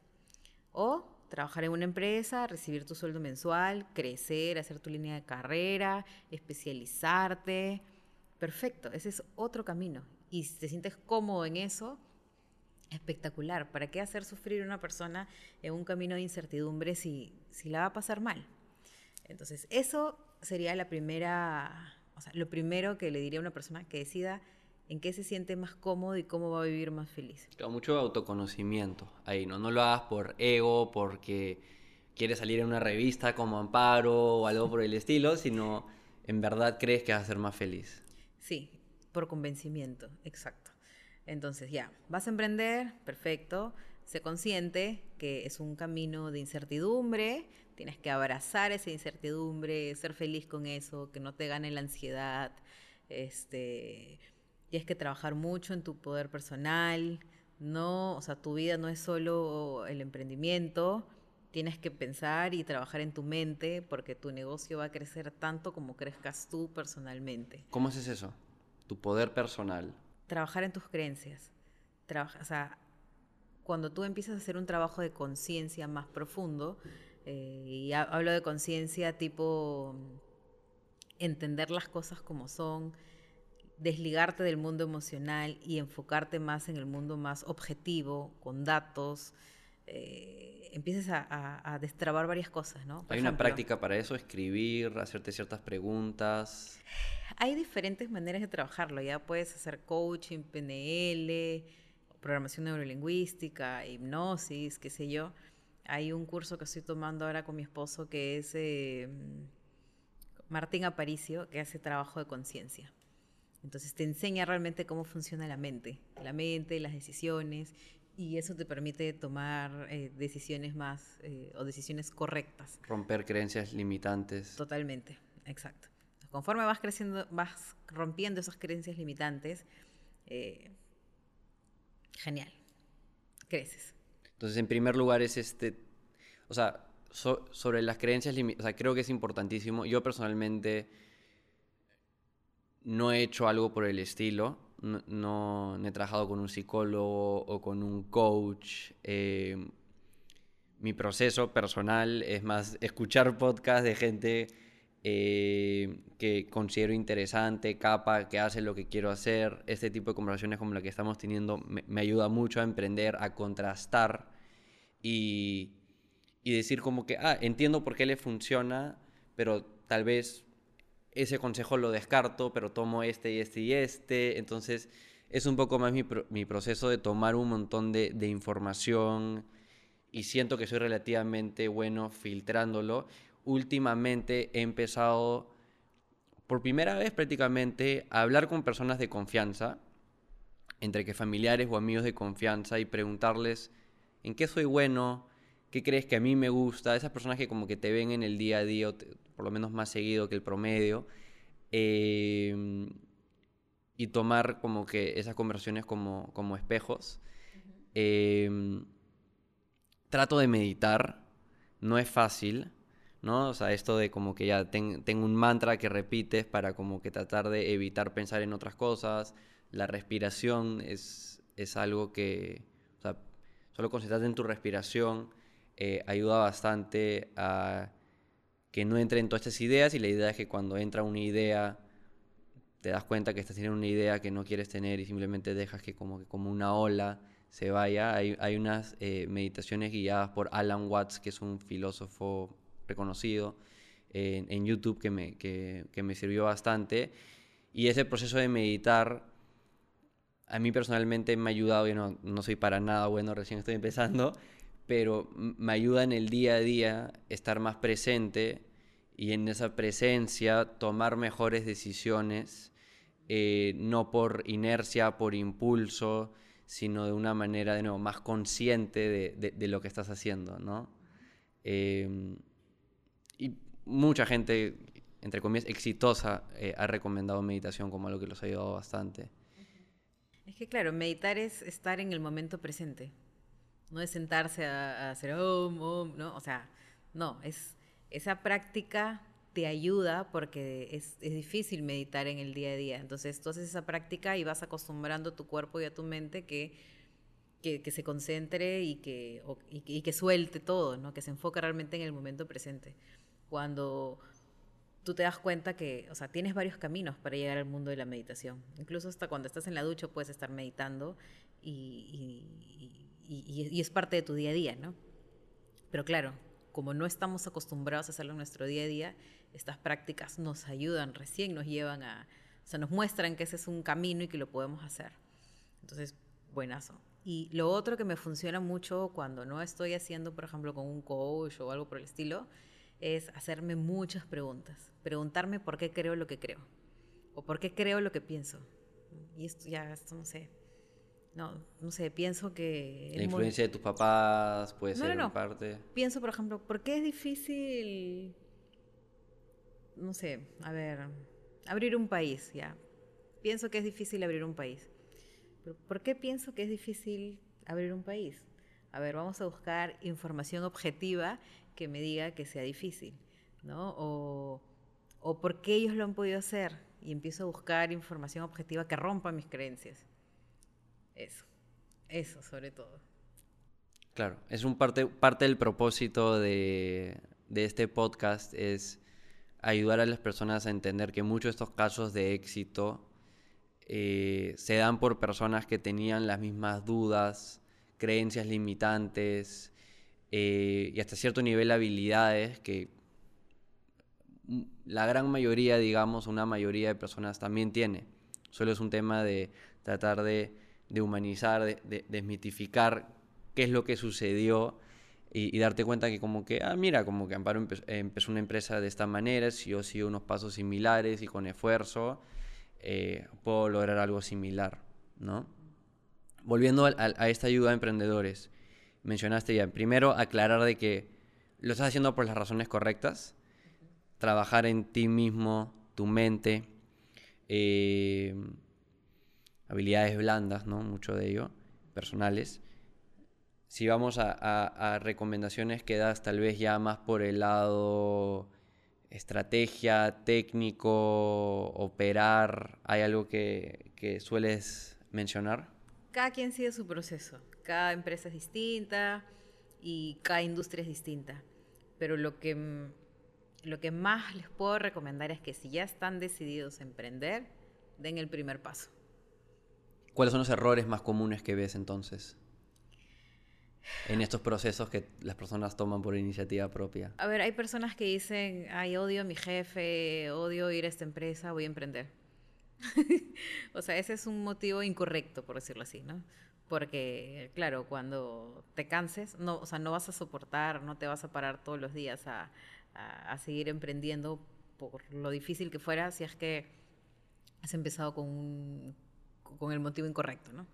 O trabajar en una empresa, recibir tu sueldo mensual, crecer, hacer tu línea de carrera, especializarte. Perfecto, ese es otro camino. Y si te sientes cómodo en eso, espectacular. ¿Para qué hacer sufrir a una persona en un camino de incertidumbre si, si la va a pasar mal? Entonces, eso sería la primera, o sea, lo primero que le diría a una persona que decida en qué se siente más cómodo y cómo va a vivir más feliz. Claro, mucho autoconocimiento ahí, ¿no? No lo hagas por ego, porque quieres salir en una revista como Amparo o algo por el estilo, sino en verdad crees que vas a ser más feliz. Sí, por convencimiento, exacto. Entonces ya, vas a emprender, perfecto, sé consciente que es un camino de incertidumbre, tienes que abrazar esa incertidumbre, ser feliz con eso, que no te gane la ansiedad, este, tienes que trabajar mucho en tu poder personal, no, o sea, tu vida no es solo el emprendimiento, tienes que pensar y trabajar en tu mente porque tu negocio va a crecer tanto como crezcas tú personalmente. ¿Cómo haces eso? Tu poder personal. Trabajar en tus creencias. Trabaja, o sea, cuando tú empiezas a hacer un trabajo de conciencia más profundo, eh, y ha- hablo de conciencia tipo entender las cosas como son, desligarte del mundo emocional y enfocarte más en el mundo más objetivo, con datos, eh, empiezas a, a, a destrabar varias cosas, ¿no? Por ¿Hay una ejemplo, práctica para eso? Escribir, hacerte ciertas preguntas. hay diferentes maneras de trabajarlo. Ya puedes hacer coaching, P N L, programación neurolingüística, hipnosis, qué sé yo. Hay un curso que estoy tomando ahora con mi esposo que es eh, Martín Aparicio, que hace trabajo de conciencia. Entonces te enseña realmente cómo funciona la mente, la mente, las decisiones, y eso te permite tomar eh, decisiones más eh, o decisiones correctas. Romper creencias limitantes. Totalmente, exacto. Conforme vas creciendo, vas rompiendo esas creencias limitantes, eh, genial, creces. Entonces, en primer lugar es este, o sea, so- sobre las creencias limitantes, o sea, creo que es importantísimo. Yo personalmente no he hecho algo por el estilo, no, no, no he trabajado con un psicólogo o con un coach. Eh, mi proceso personal es más escuchar podcasts de gente eh, que considero interesante, capa, que hace lo que quiero hacer. Este tipo de conversaciones como la que estamos teniendo me, me ayuda mucho a emprender, a contrastar y, y decir como que, ah, entiendo por qué le funciona, pero tal vez ese consejo lo descarto, pero tomo este y este y este. Entonces es un poco más mi, pro- mi proceso de tomar un montón de, de información, y siento que soy relativamente bueno filtrándolo. Últimamente he empezado, por primera vez prácticamente, a hablar con personas de confianza, entre que familiares o amigos de confianza, y preguntarles en qué soy bueno, qué crees que a mí me gusta, esas personas que como que te ven en el día a día, te, por lo menos más seguido que el promedio, eh, y tomar como que esas conversaciones como, como espejos. Uh-huh. Eh, trato de meditar, no es fácil, ¿no? O sea, esto de como que ya ten, tengo un mantra que repites para como que tratar de evitar pensar en otras cosas. La respiración es, es algo que, o sea, solo concentrarte en tu respiración eh, ayuda bastante a que no entren todas estas ideas, y la idea es que cuando entra una idea te das cuenta que estás teniendo una idea que no quieres tener y simplemente dejas que como, que como una ola se vaya. Hay, hay unas eh, meditaciones guiadas por Alan Watts, que es un filósofo reconocido eh, en YouTube, que me, que, que me sirvió bastante. Y ese proceso de meditar a mí personalmente me ha ayudado. Yo no, no soy para nada bueno, recién estoy empezando, pero me ayuda en el día a día estar más presente, y en esa presencia tomar mejores decisiones, eh, no por inercia, por impulso, sino de una manera, de nuevo, más consciente de, de, de lo que estás haciendo, ¿no? Eh, y mucha gente, entre comillas, exitosa, eh, ha recomendado meditación como algo que los ha ayudado bastante. Es que claro, meditar es estar en el momento presente. No es sentarse a, a hacer om, om, ¿no? O sea, no, es esa práctica te ayuda porque es, es difícil meditar en el día a día. Entonces tú haces esa práctica y vas acostumbrando a tu cuerpo y a tu mente que, que, que se concentre y que, o, y, y que suelte todo, ¿no? Que se enfoque realmente en el momento presente. Cuando tú te das cuenta que, o sea, tienes varios caminos para llegar al mundo de la meditación. Incluso hasta cuando estás en la ducha puedes estar meditando y, y, y, y es parte de tu día a día, ¿no? Pero claro, como no estamos acostumbrados a hacerlo en nuestro día a día, estas prácticas nos ayudan, recién nos llevan a, o sea, nos muestran que ese es un camino y que lo podemos hacer. Entonces, buenazo. Y lo otro que me funciona mucho cuando no estoy haciendo, por ejemplo, con un coach o algo por el estilo, es hacerme muchas preguntas. Preguntarme por qué creo lo que creo. O por qué creo lo que pienso. Y esto ya, esto no sé. No, no sé, pienso que... La influencia muy... de tus papás puede no, ser no, no. en parte. Pienso, por ejemplo, ¿por qué es difícil, no sé, a ver, abrir un país? Ya. Pienso que es difícil abrir un país. ¿Pero por qué pienso que es difícil abrir un país? A ver, vamos a buscar información objetiva que me diga que sea difícil, ¿no? O, o por qué ellos lo han podido hacer, y empiezo a buscar información objetiva que rompa mis creencias. Eso, eso sobre todo. Claro, es un parte, parte del propósito de, de este podcast, es ayudar a las personas a entender que muchos de estos casos de éxito eh, se dan por personas que tenían las mismas dudas, creencias limitantes eh, y hasta cierto nivel habilidades que la gran mayoría, digamos, una mayoría de personas también tiene. Solo es un tema de tratar de de humanizar, de, de desmitificar qué es lo que sucedió y, y darte cuenta que como que, ah, mira, como que Amparo empe- empezó una empresa de esta manera, si yo sigo unos pasos similares y con esfuerzo eh, puedo lograr algo similar, ¿no? Volviendo a, a, a esta ayuda a emprendedores, mencionaste ya, primero aclarar de que lo estás haciendo por las razones correctas, trabajar en ti mismo, tu mente, eh, habilidades blandas, ¿no? Mucho de ello, personales. Si vamos a, a, a recomendaciones que das tal vez ya más por el lado estrategia, técnico, operar, ¿hay algo que, que sueles mencionar? Cada quien sigue su proceso, cada empresa es distinta y cada industria es distinta, pero lo que, lo que más les puedo recomendar es que si ya están decididos a emprender, den el primer paso. ¿Cuáles son los errores más comunes que ves entonces en estos procesos que las personas toman por iniciativa propia? A ver, hay personas que dicen, ay, odio a mi jefe, odio ir a esta empresa, voy a emprender. O sea, ese es un motivo incorrecto, por decirlo así, ¿no? Porque, claro, cuando te canses, no, o sea, no vas a soportar, no te vas a parar todos los días a, a, a seguir emprendiendo por lo difícil que fuera si es que has empezado con, un, con el motivo incorrecto, ¿no?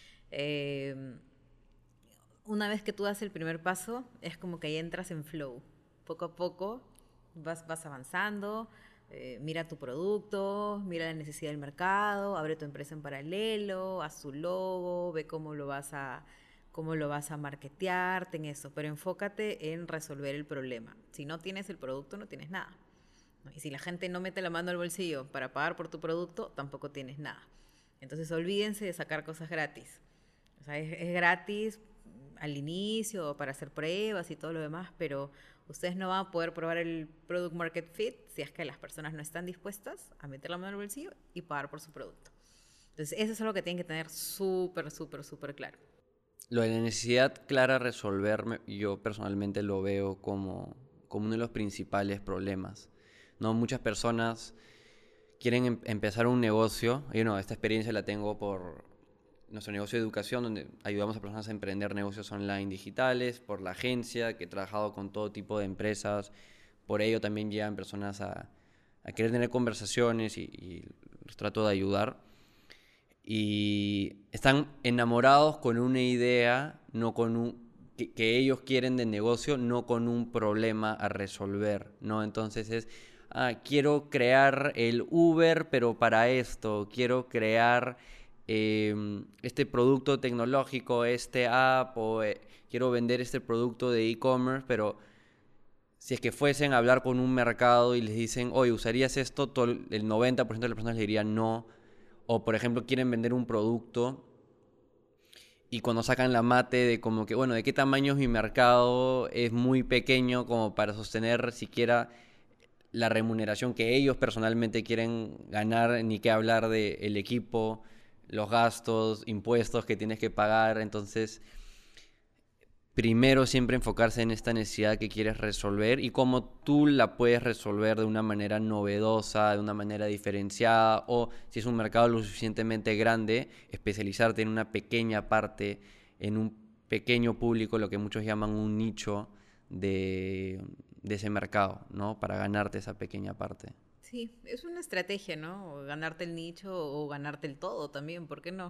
Eh, una vez que tú das el primer paso, es como que ahí entras en flow. Poco a poco vas, vas avanzando, eh, mira tu producto, mira la necesidad del mercado, abre tu empresa en paralelo, haz tu logo, ve cómo lo vas a, cómo lo vas a marketear, ten eso, pero enfócate en resolver el problema. Si no tienes el producto, no tienes nada. Y si la gente no mete la mano al bolsillo para pagar por tu producto, tampoco tienes nada. Entonces olvídense de sacar cosas gratis. O sea, es, es gratis al inicio para hacer pruebas y todo lo demás, pero ustedes no van a poder probar el product market fit si es que las personas no están dispuestas a meter la mano al bolsillo y pagar por su producto. Entonces eso es algo que tienen que tener súper, súper, súper claro. Lo de la necesidad clara de resolver, yo personalmente lo veo como, como uno de los principales problemas, ¿no? Muchas personas quieren em- empezar un negocio. Yo no, esta experiencia la tengo por nuestro negocio de educación, donde ayudamos a personas a emprender negocios online digitales, por la agencia, que he trabajado con todo tipo de empresas. Por ello también llegan personas a, a querer tener conversaciones y, y los trato de ayudar. Y están enamorados con una idea, no con un, que, que ellos quieren de negocio, no con un problema a resolver, ¿no? Entonces es, ah, quiero crear el Uber, pero para esto, quiero crear eh, este producto tecnológico, este app, o eh, quiero vender este producto de e-commerce, pero si es que fuesen a hablar con un mercado y les dicen, oye, ¿usarías esto? Todo, el noventa por ciento de las personas les dirían no. O, por ejemplo, quieren vender un producto y cuando sacan la mate de como que, bueno, ¿de qué tamaño es mi mercado? Es muy pequeño como para sostener siquiera la remuneración que ellos personalmente quieren ganar, ni que hablar del equipo, los gastos, impuestos que tienes que pagar. Entonces, primero siempre enfocarse en esta necesidad que quieres resolver y cómo tú la puedes resolver de una manera novedosa, de una manera diferenciada, o si es un mercado lo suficientemente grande, especializarte en una pequeña parte, en un pequeño público, lo que muchos llaman un nicho de, de ese mercado, ¿no? Para ganarte esa pequeña parte. Sí, es una estrategia, ¿no? O ganarte el nicho o ganarte el todo también, ¿por qué no?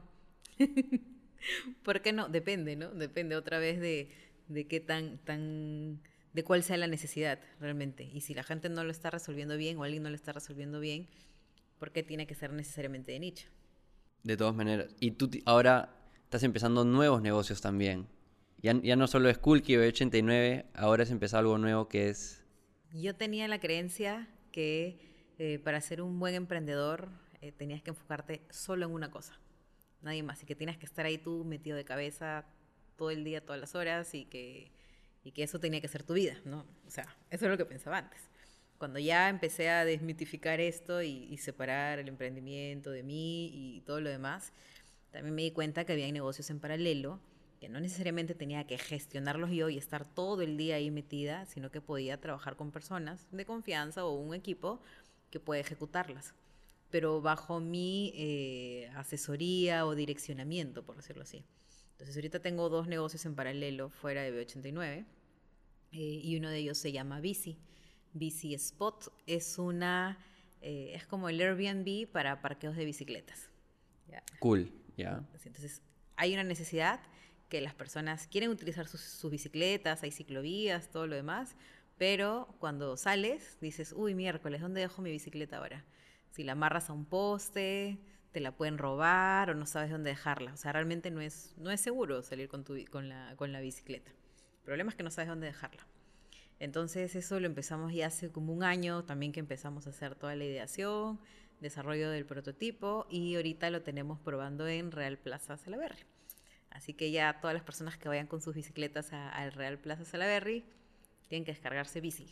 ¿Por qué no? Depende, ¿no? Depende otra vez de, de qué tan, tan, de cuál sea la necesidad realmente. Y si la gente no lo está resolviendo bien o alguien no lo está resolviendo bien, ¿por qué tiene que ser necesariamente de nicho? De todas maneras. Y tú t- ahora estás empezando nuevos negocios también. Ya, ya no solo es Kulki B ochenta y nueve, ahora has empezado algo nuevo que es... Yo tenía la creencia que eh, para ser un buen emprendedor eh, tenías que enfocarte solo en una cosa. Nadie más, y que tienes que estar ahí tú metido de cabeza todo el día, todas las horas, y que, y que eso tenía que ser tu vida, ¿no? O sea, eso es lo que pensaba antes. Cuando ya empecé a desmitificar esto y, y separar el emprendimiento de mí y todo lo demás, también me di cuenta que había negocios en paralelo, que no necesariamente tenía que gestionarlos yo y estar todo el día ahí metida, sino que podía trabajar con personas de confianza o un equipo que puede ejecutarlas, pero bajo mi eh, asesoría o direccionamiento, por decirlo así. Entonces ahorita tengo dos negocios en paralelo fuera de B ochenta y nueve eh, y uno de ellos se llama Bici. Bici Spot es una eh, es como el Airbnb para parqueos de bicicletas. ¿Ya? Cool, ya. Yeah. Entonces hay una necesidad que las personas quieren utilizar sus, sus bicicletas, hay ciclovías, todo lo demás, pero cuando sales dices, uy, miércoles, ¿dónde dejo mi bicicleta ahora? Si la amarras a un poste, te la pueden robar o no sabes dónde dejarla. O sea, realmente no es, no es seguro salir con, tu, con, la, con la bicicleta. El problema es que no sabes dónde dejarla. Entonces eso lo empezamos ya hace como un año, también que empezamos a hacer toda la ideación, desarrollo del prototipo, y ahorita lo tenemos probando en Real Plaza Salaberry. Así que ya todas las personas que vayan con sus bicicletas al Real Plaza Salaberry tienen que descargarse bici.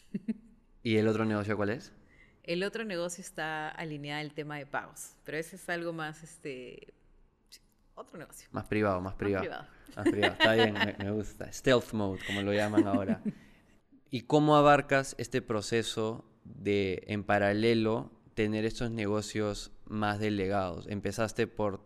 ¿Y el otro negocio cuál es? El otro negocio está alineado al tema de pagos, pero ese es algo más, este, otro negocio. Más privado, más privado. Más privado. Más privado. Está bien, me, me gusta. Stealth mode, como lo llaman ahora. ¿Y cómo abarcas este proceso de, en paralelo, tener estos negocios más delegados? ¿Empezaste por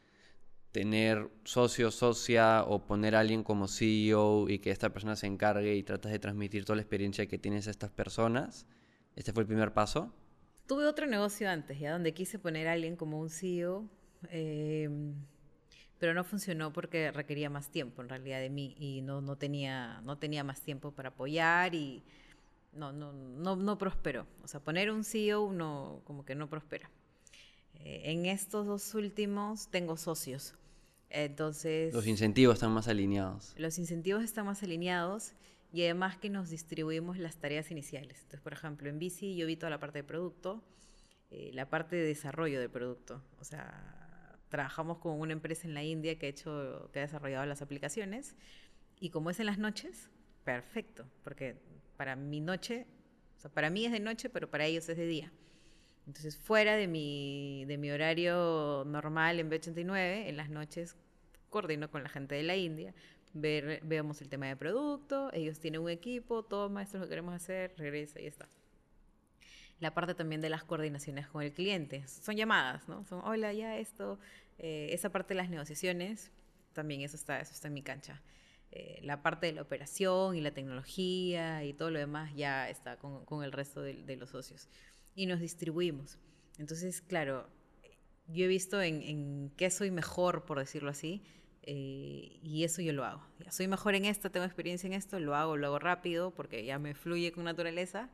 tener socio, socia o poner a alguien como C E O y que esta persona se encargue y tratas de transmitir toda la experiencia que tienes a estas personas? ¿Este fue el primer paso? Tuve otro negocio antes, ya donde quise poner a alguien como un C E O, eh, pero no funcionó porque requería más tiempo en realidad de mí y no, no, tenía, no tenía más tiempo para apoyar y no, no, no, no prosperó. O sea, poner un C E O no, como que no prospera. Eh, en estos dos últimos tengo socios. Entonces, los incentivos están más alineados. Los incentivos están más alineados y además que nos distribuimos las tareas iniciales. Entonces, por ejemplo, en Bici yo vi toda la parte de producto, eh, la parte de desarrollo del producto. O sea, trabajamos con una empresa en la India que ha hecho, que ha desarrollado las aplicaciones y como es en las noches, perfecto, porque para mi noche, o sea, para mí es de noche, pero para ellos es de día. Entonces, fuera de mi, de mi horario normal en B ochenta y nueve, en las noches coordino con la gente de la India, ver, vemos el tema de producto, ellos tienen un equipo, toma, esto es lo que queremos hacer, regresa y está. La parte también de las coordinaciones con el cliente, son llamadas, ¿no? Son, hola, ya esto, eh, esa parte de las negociaciones, también eso está, eso está en mi cancha. Eh, la parte de la operación y la tecnología y todo lo demás ya está con, con el resto de, de los socios. Y nos distribuimos. Entonces, claro, yo he visto en, en qué soy mejor, por decirlo así, eh, y eso yo lo hago. Ya soy mejor en esto, tengo experiencia en esto, lo hago, lo hago rápido, porque ya me fluye con naturaleza,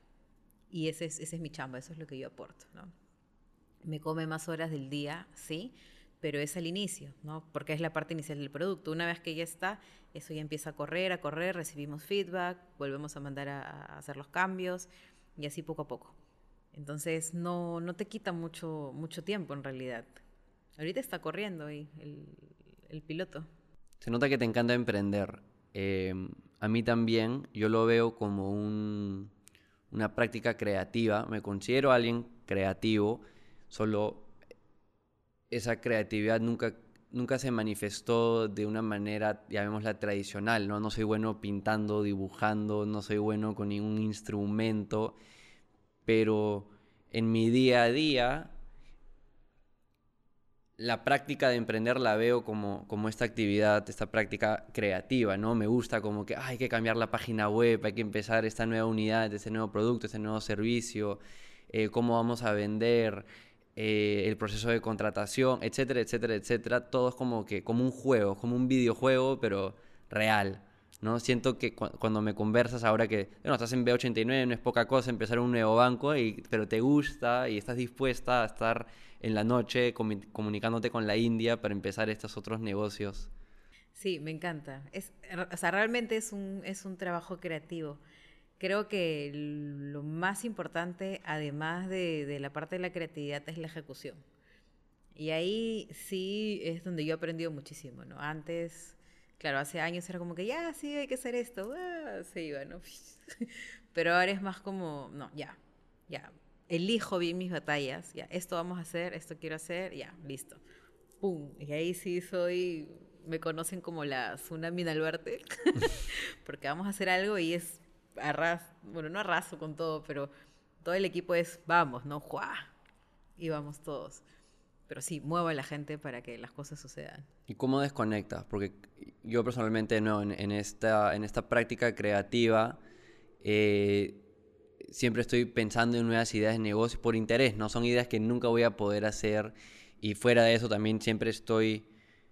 y ese es, ese es mi chamba, eso es lo que yo aporto, ¿no? Me come más horas del día, sí, pero es al inicio, ¿no? Porque es la parte inicial del producto. Una vez que ya está, eso ya empieza a correr, a correr, recibimos feedback, volvemos a mandar a, a hacer los cambios, y así poco a poco. Entonces, no, no te quita mucho, mucho tiempo en realidad. Ahorita está corriendo ahí el, el piloto. Se nota que te encanta emprender. Eh, a mí también, yo lo veo como un, una práctica creativa. Me considero alguien creativo, solo esa creatividad nunca, nunca se manifestó de una manera, llamémosla tradicional, ¿no? No soy bueno pintando, dibujando, no soy bueno con ningún instrumento. Pero en mi día a día, la práctica de emprender la veo como, como esta actividad, esta práctica creativa, ¿no? Me gusta como que ah, hay que cambiar la página web, hay que empezar esta nueva unidad, este nuevo producto, este nuevo servicio, eh, cómo vamos a vender, eh, el proceso de contratación, etcétera, etcétera, etcétera. Todo es como que como un juego, como un videojuego, pero real, ¿no? Siento que cu- cuando me conversas ahora que, bueno, estás en B ochenta y nueve, no es poca cosa empezar un nuevo banco, y, pero te gusta y estás dispuesta a estar en la noche comu- comunicándote con la India para empezar estos otros negocios. Sí, me encanta. Es, o sea, realmente es un, es un trabajo creativo. Creo que lo más importante, además de, de la parte de la creatividad, es la ejecución. Y ahí sí es donde yo he aprendido muchísimo, ¿no? Antes... Claro, hace años era como que, ya, sí, hay que hacer esto. Ah, se iba, ¿no? Pero ahora es más como, no, ya, ya. Elijo bien mis batallas. Ya, esto vamos a hacer, esto quiero hacer, ya, listo. Pum. Y ahí sí soy, me conocen como la Tsunami Alberti. Porque vamos a hacer algo y es arras, bueno, no arraso con todo, pero todo el equipo es, vamos, ¿no? ¡Juá! Y vamos todos. Pero sí, muevo a la gente para que las cosas sucedan. ¿Y cómo desconectas? Porque yo personalmente, no, en, en, esta, en esta práctica creativa, eh, siempre estoy pensando en nuevas ideas de negocio por interés, ¿no? Son ideas que nunca voy a poder hacer, y fuera de eso también siempre estoy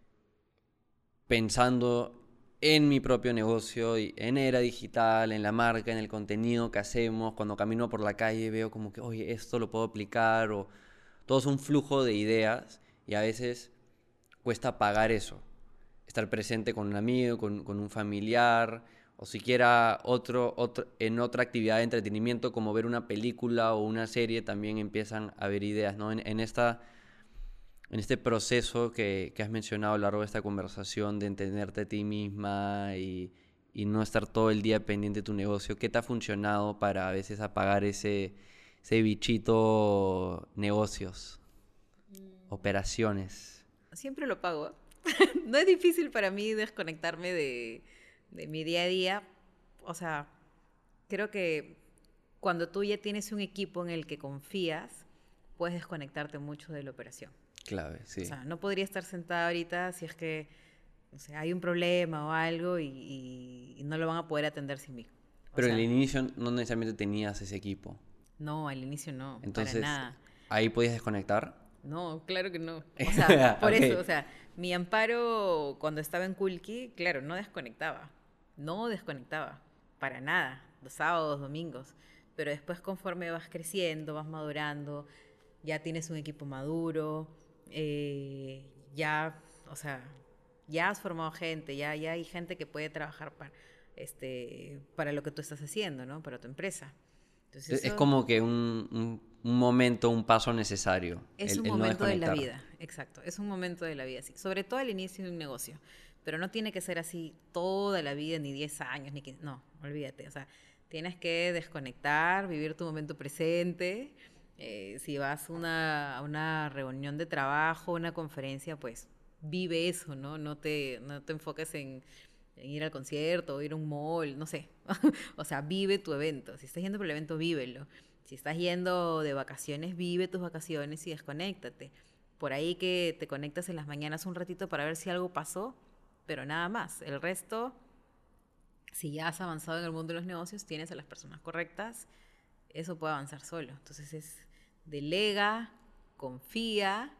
pensando en mi propio negocio, y en era digital, en la marca, en el contenido que hacemos. Cuando camino por la calle veo como que, oye, esto lo puedo aplicar, o todo es un flujo de ideas, y a veces cuesta pagar eso, estar presente con un amigo, con, con un familiar, o siquiera otro, otro, en otra actividad de entretenimiento como ver una película o una serie, también empiezan a haber ideas, ¿no? En, en, esta, en este proceso que, que has mencionado a lo largo de esta conversación de entenderte a ti misma y, y no estar todo el día pendiente de tu negocio, ¿qué te ha funcionado para a veces apagar ese, ese bichito negocios, mm. operaciones? Siempre lo pago. No es difícil para mí desconectarme de, de mi día a día. O sea, creo que cuando tú ya tienes un equipo en el que confías, puedes desconectarte mucho de la operación. Clave, sí. O sea, no podría estar sentada ahorita si es que, o sea, hay un problema o algo y, y, y no lo van a poder atender sin mí. O Pero sea, al inicio no necesariamente tenías ese equipo. No, al inicio no, Entonces, para nada. ¿ahí podías desconectar? No, claro que no. O sea, por okay. eso, o sea, mi Amparo cuando estaba en Kulki, claro, no desconectaba. No desconectaba, para nada, los sábados, domingos. Pero después conforme vas creciendo, vas madurando, ya tienes un equipo maduro, eh, ya, o sea, ya has formado gente, ya, ya hay gente que puede trabajar para, este, para lo que tú estás haciendo, ¿no? Para tu empresa. Entonces, es eso, como que un, un, un momento, un paso necesario. Es el, un el momento no de la vida, exacto. Es un momento de la vida, sí. Sobre todo al inicio de un negocio. Pero no tiene que ser así toda la vida, ni diez años, ni quince. No, olvídate. O sea, tienes que desconectar, vivir tu momento presente. Eh, si vas a una, a una reunión de trabajo, una conferencia, pues vive eso, ¿no? No te, no te enfoques en, en ir al concierto, o ir a un mall, no sé. O sea, vive tu evento. Si estás yendo por el evento, vívelo. Si estás yendo de vacaciones, vive tus vacaciones y desconéctate. Por ahí que te conectas en las mañanas un ratito para ver si algo pasó, pero nada más. El resto, si ya has avanzado en el mundo de los negocios, tienes a las personas correctas, eso puede avanzar solo. Entonces es delega, confía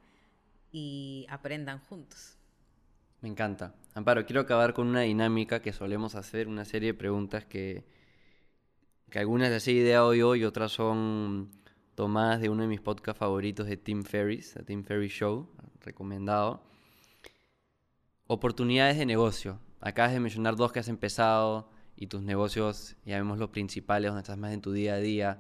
y aprendan juntos. Me encanta. Amparo, quiero acabar con una dinámica que solemos hacer, una serie de preguntas que, que algunas las he ideado yo y otras son tomadas de uno de mis podcasts favoritos de Tim Ferriss, The Tim Ferriss Show, recomendado. Oportunidades de negocio. Acabas de mencionar dos que has empezado y tus negocios, ya vemos los principales, donde estás más en tu día a día.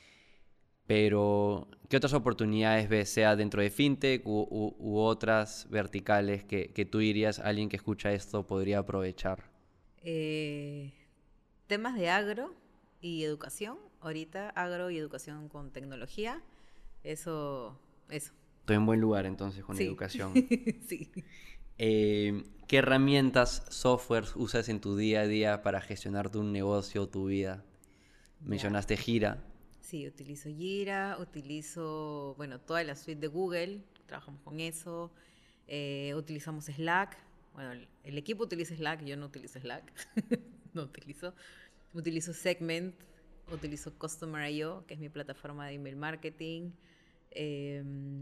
Pero, ¿qué otras oportunidades ves, sea dentro de fintech u, u, u otras verticales que, que tú dirías alguien que escucha esto podría aprovechar? Eh, temas de agro y educación. Ahorita agro y educación con tecnología. Eso, eso. Estoy en buen lugar entonces con sí. educación. Sí. Eh, ¿Qué herramientas, softwares usas en tu día a día para gestionar tu negocio o tu vida? Mencionaste Gira. Sí, utilizo Gira, utilizo, bueno, toda la suite de Google, trabajamos con eso. Eh, utilizamos Slack. Bueno, el, el equipo utiliza Slack, yo no utilizo Slack. no utilizo. Utilizo Segment, utilizo Customer punto i o, que es mi plataforma de email marketing. Eh,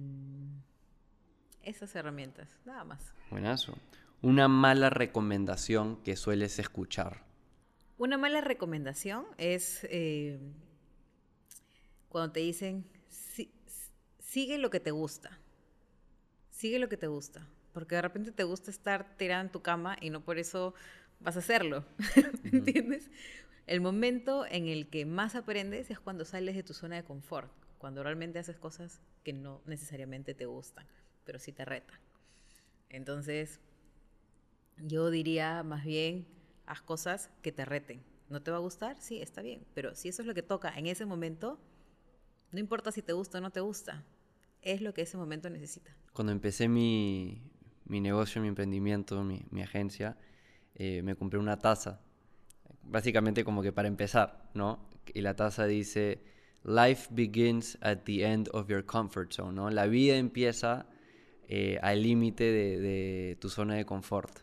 esas herramientas, nada más. Buenazo. Una mala recomendación que sueles escuchar. Una mala recomendación es eh, cuando te dicen, si, sigue lo que te gusta. Sigue lo que te gusta. Porque de repente te gusta estar tirada en tu cama y no por eso vas a hacerlo. ¿Me uh-huh. entiendes? El momento en el que más aprendes es cuando sales de tu zona de confort. Cuando realmente haces cosas que no necesariamente te gustan, pero sí te retan. Entonces, yo diría más bien, haz cosas que te reten. ¿No te va a gustar? Sí, está bien. Pero si eso es lo que toca en ese momento, no importa si te gusta o no te gusta. Es lo que ese momento necesita. Cuando empecé mi, mi negocio, mi emprendimiento, mi, mi agencia, eh, me compré una taza. Básicamente como que para empezar, ¿no? Y la taza dice, life begins at the end of your comfort zone, ¿no? La vida empieza eh, al límite de, de tu zona de confort.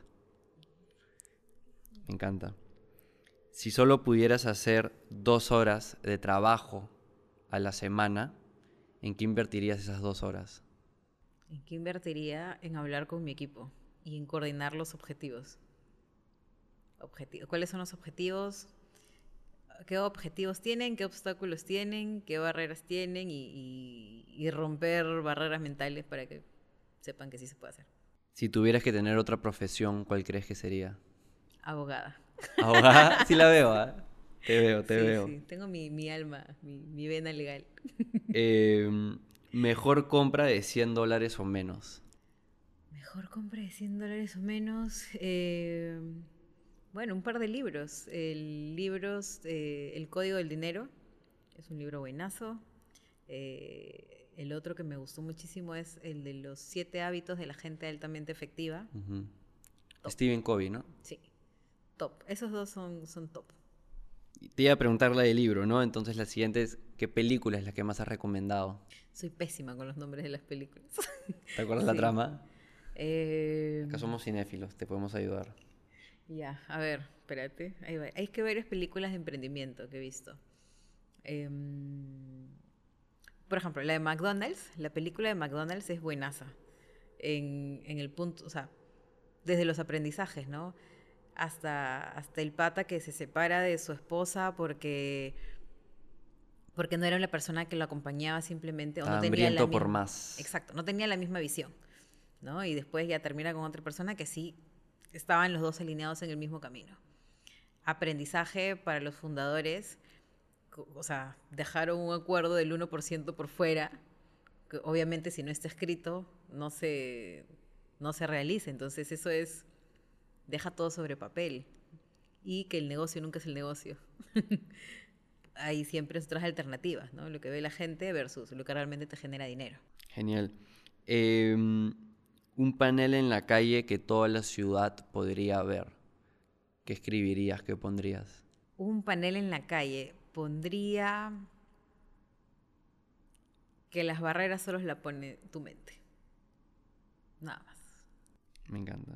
Me encanta. Si solo pudieras hacer dos horas de trabajo a la semana, ¿en qué invertirías esas dos horas? ¿En qué invertiría? En hablar con mi equipo y en coordinar los objetivos. Objetivos. ¿Cuáles son los objetivos? ¿Qué objetivos tienen? ¿Qué obstáculos tienen? ¿Qué barreras tienen? Y, y, y romper barreras mentales para que sepan que sí se puede hacer. Si tuvieras que tener otra profesión, ¿cuál crees que sería? Abogada. Abogada, sí la veo, ¿ah? Te veo, te sí, veo. Sí, tengo mi, mi alma, mi, mi vena legal. Eh, mejor compra de cien dólares o menos. Mejor compra de cien dólares o menos. Eh, bueno, un par de libros. El libros, eh, El Código del Dinero, es un libro buenazo. Eh, el otro que me gustó muchísimo es el de los siete hábitos de la gente altamente efectiva. Uh-huh. Stephen Covey, ¿no? Sí, top. Esos dos son, son top. Te iba a preguntar la del libro, ¿no? Entonces la siguiente es, ¿qué película es la que más has recomendado? Soy pésima con los nombres de las películas. ¿Te acuerdas Sí. la trama? Eh, Acá somos cinéfilos, te podemos ayudar. Ya, a ver, espérate. Ahí va. Hay que varias películas de emprendimiento que he visto. Eh, por ejemplo, la de McDonald's. La película de McDonald's es buenaza. En, en el punto, o sea, desde los aprendizajes, ¿no? Hasta, hasta el pata que se separa de su esposa porque, porque no era la persona que lo acompañaba simplemente. O no tenía la Hambriento por misma- más. Exacto, no tenía la misma visión, ¿no? Y después ya termina con otra persona que sí estaban los dos alineados en el mismo camino. Aprendizaje para los fundadores, co- o sea, dejaron un acuerdo del uno por ciento por fuera, que obviamente si no está escrito no se, no se realiza, entonces eso es, deja todo sobre papel y que el negocio nunca es el negocio. Hay siempre otras alternativas, ¿no? Lo que ve la gente versus lo que realmente te genera dinero. Genial. Eh, un panel en la calle que toda la ciudad podría ver. ¿Qué escribirías? ¿Qué pondrías? Un panel en la calle, pondría que las barreras solo las pone tu mente. Nada más. Me encanta.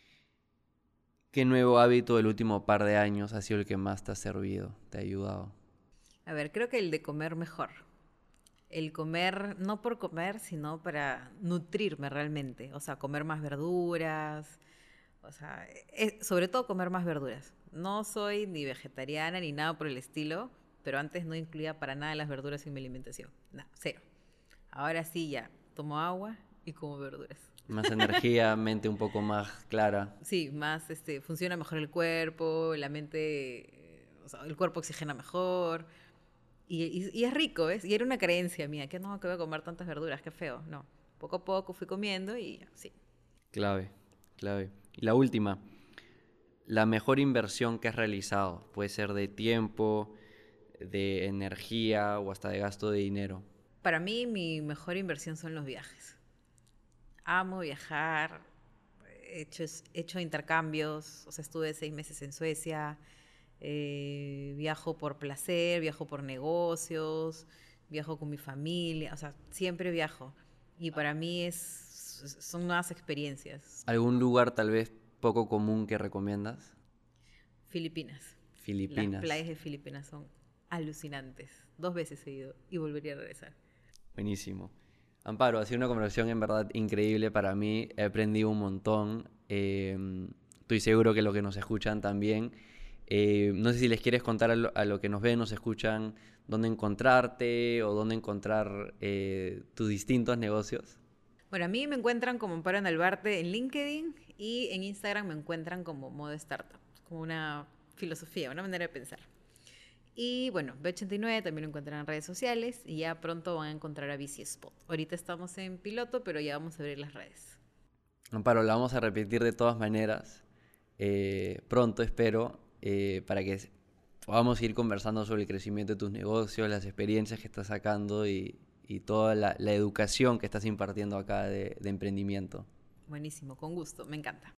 ¿Qué nuevo hábito del último par de años ha sido el que más te ha servido, te ha ayudado? A ver, creo que el de comer mejor. El comer, no por comer, sino para nutrirme realmente. O sea, comer más verduras. O sea, es- sobre todo comer más verduras. No soy ni vegetariana ni nada por el estilo, pero antes no incluía para nada las verduras en mi alimentación. Nada, cero. Ahora sí ya, tomo agua y como verduras. Más energía, mente un poco más clara. Sí, más, este, funciona mejor el cuerpo, la mente, eh, o sea, el cuerpo oxigena mejor. Y, y- y es rico, ¿ves? Y era una creencia mía, que no, que voy a comer tantas verduras, qué feo. No, poco a poco fui comiendo y ya, sí. Clave, clave. Y la última, la mejor inversión que has realizado. Puede ser de tiempo, de energía o hasta de gasto de dinero. Para mí, mi mejor inversión son los viajes. Amo viajar, he hecho, he hecho intercambios, o sea, estuve seis meses en Suecia, eh, viajo por placer, viajo por negocios, viajo con mi familia, o sea, siempre viajo. Y para mí es, son nuevas experiencias. ¿Algún lugar tal vez poco común que recomiendas? Filipinas. Filipinas. Las playas de Filipinas son alucinantes. Dos veces he ido y volvería a regresar. Buenísimo. Amparo, ha sido una conversación en verdad increíble para mí. He aprendido un montón. Eh, estoy seguro que los que nos escuchan también. Eh, no sé si les quieres contar a lo, a lo que nos ven, nos escuchan, dónde encontrarte o dónde encontrar eh, tus distintos negocios. Bueno, a mí me encuentran como Amparo Nalbarte en LinkedIn y en Instagram me encuentran como Modo Startup, como una filosofía, una manera de pensar. Y bueno, B ochenta y nueve también lo encuentran en redes sociales y ya pronto van a encontrar a Bici Spot. Ahorita estamos en piloto, pero ya vamos a abrir las redes. Amparo, la vamos a repetir de todas maneras. Eh, pronto, espero, eh, para que podamos ir conversando sobre el crecimiento de tus negocios, las experiencias que estás sacando y, y toda la, la educación que estás impartiendo acá de, de emprendimiento. Buenísimo, con gusto, me encanta.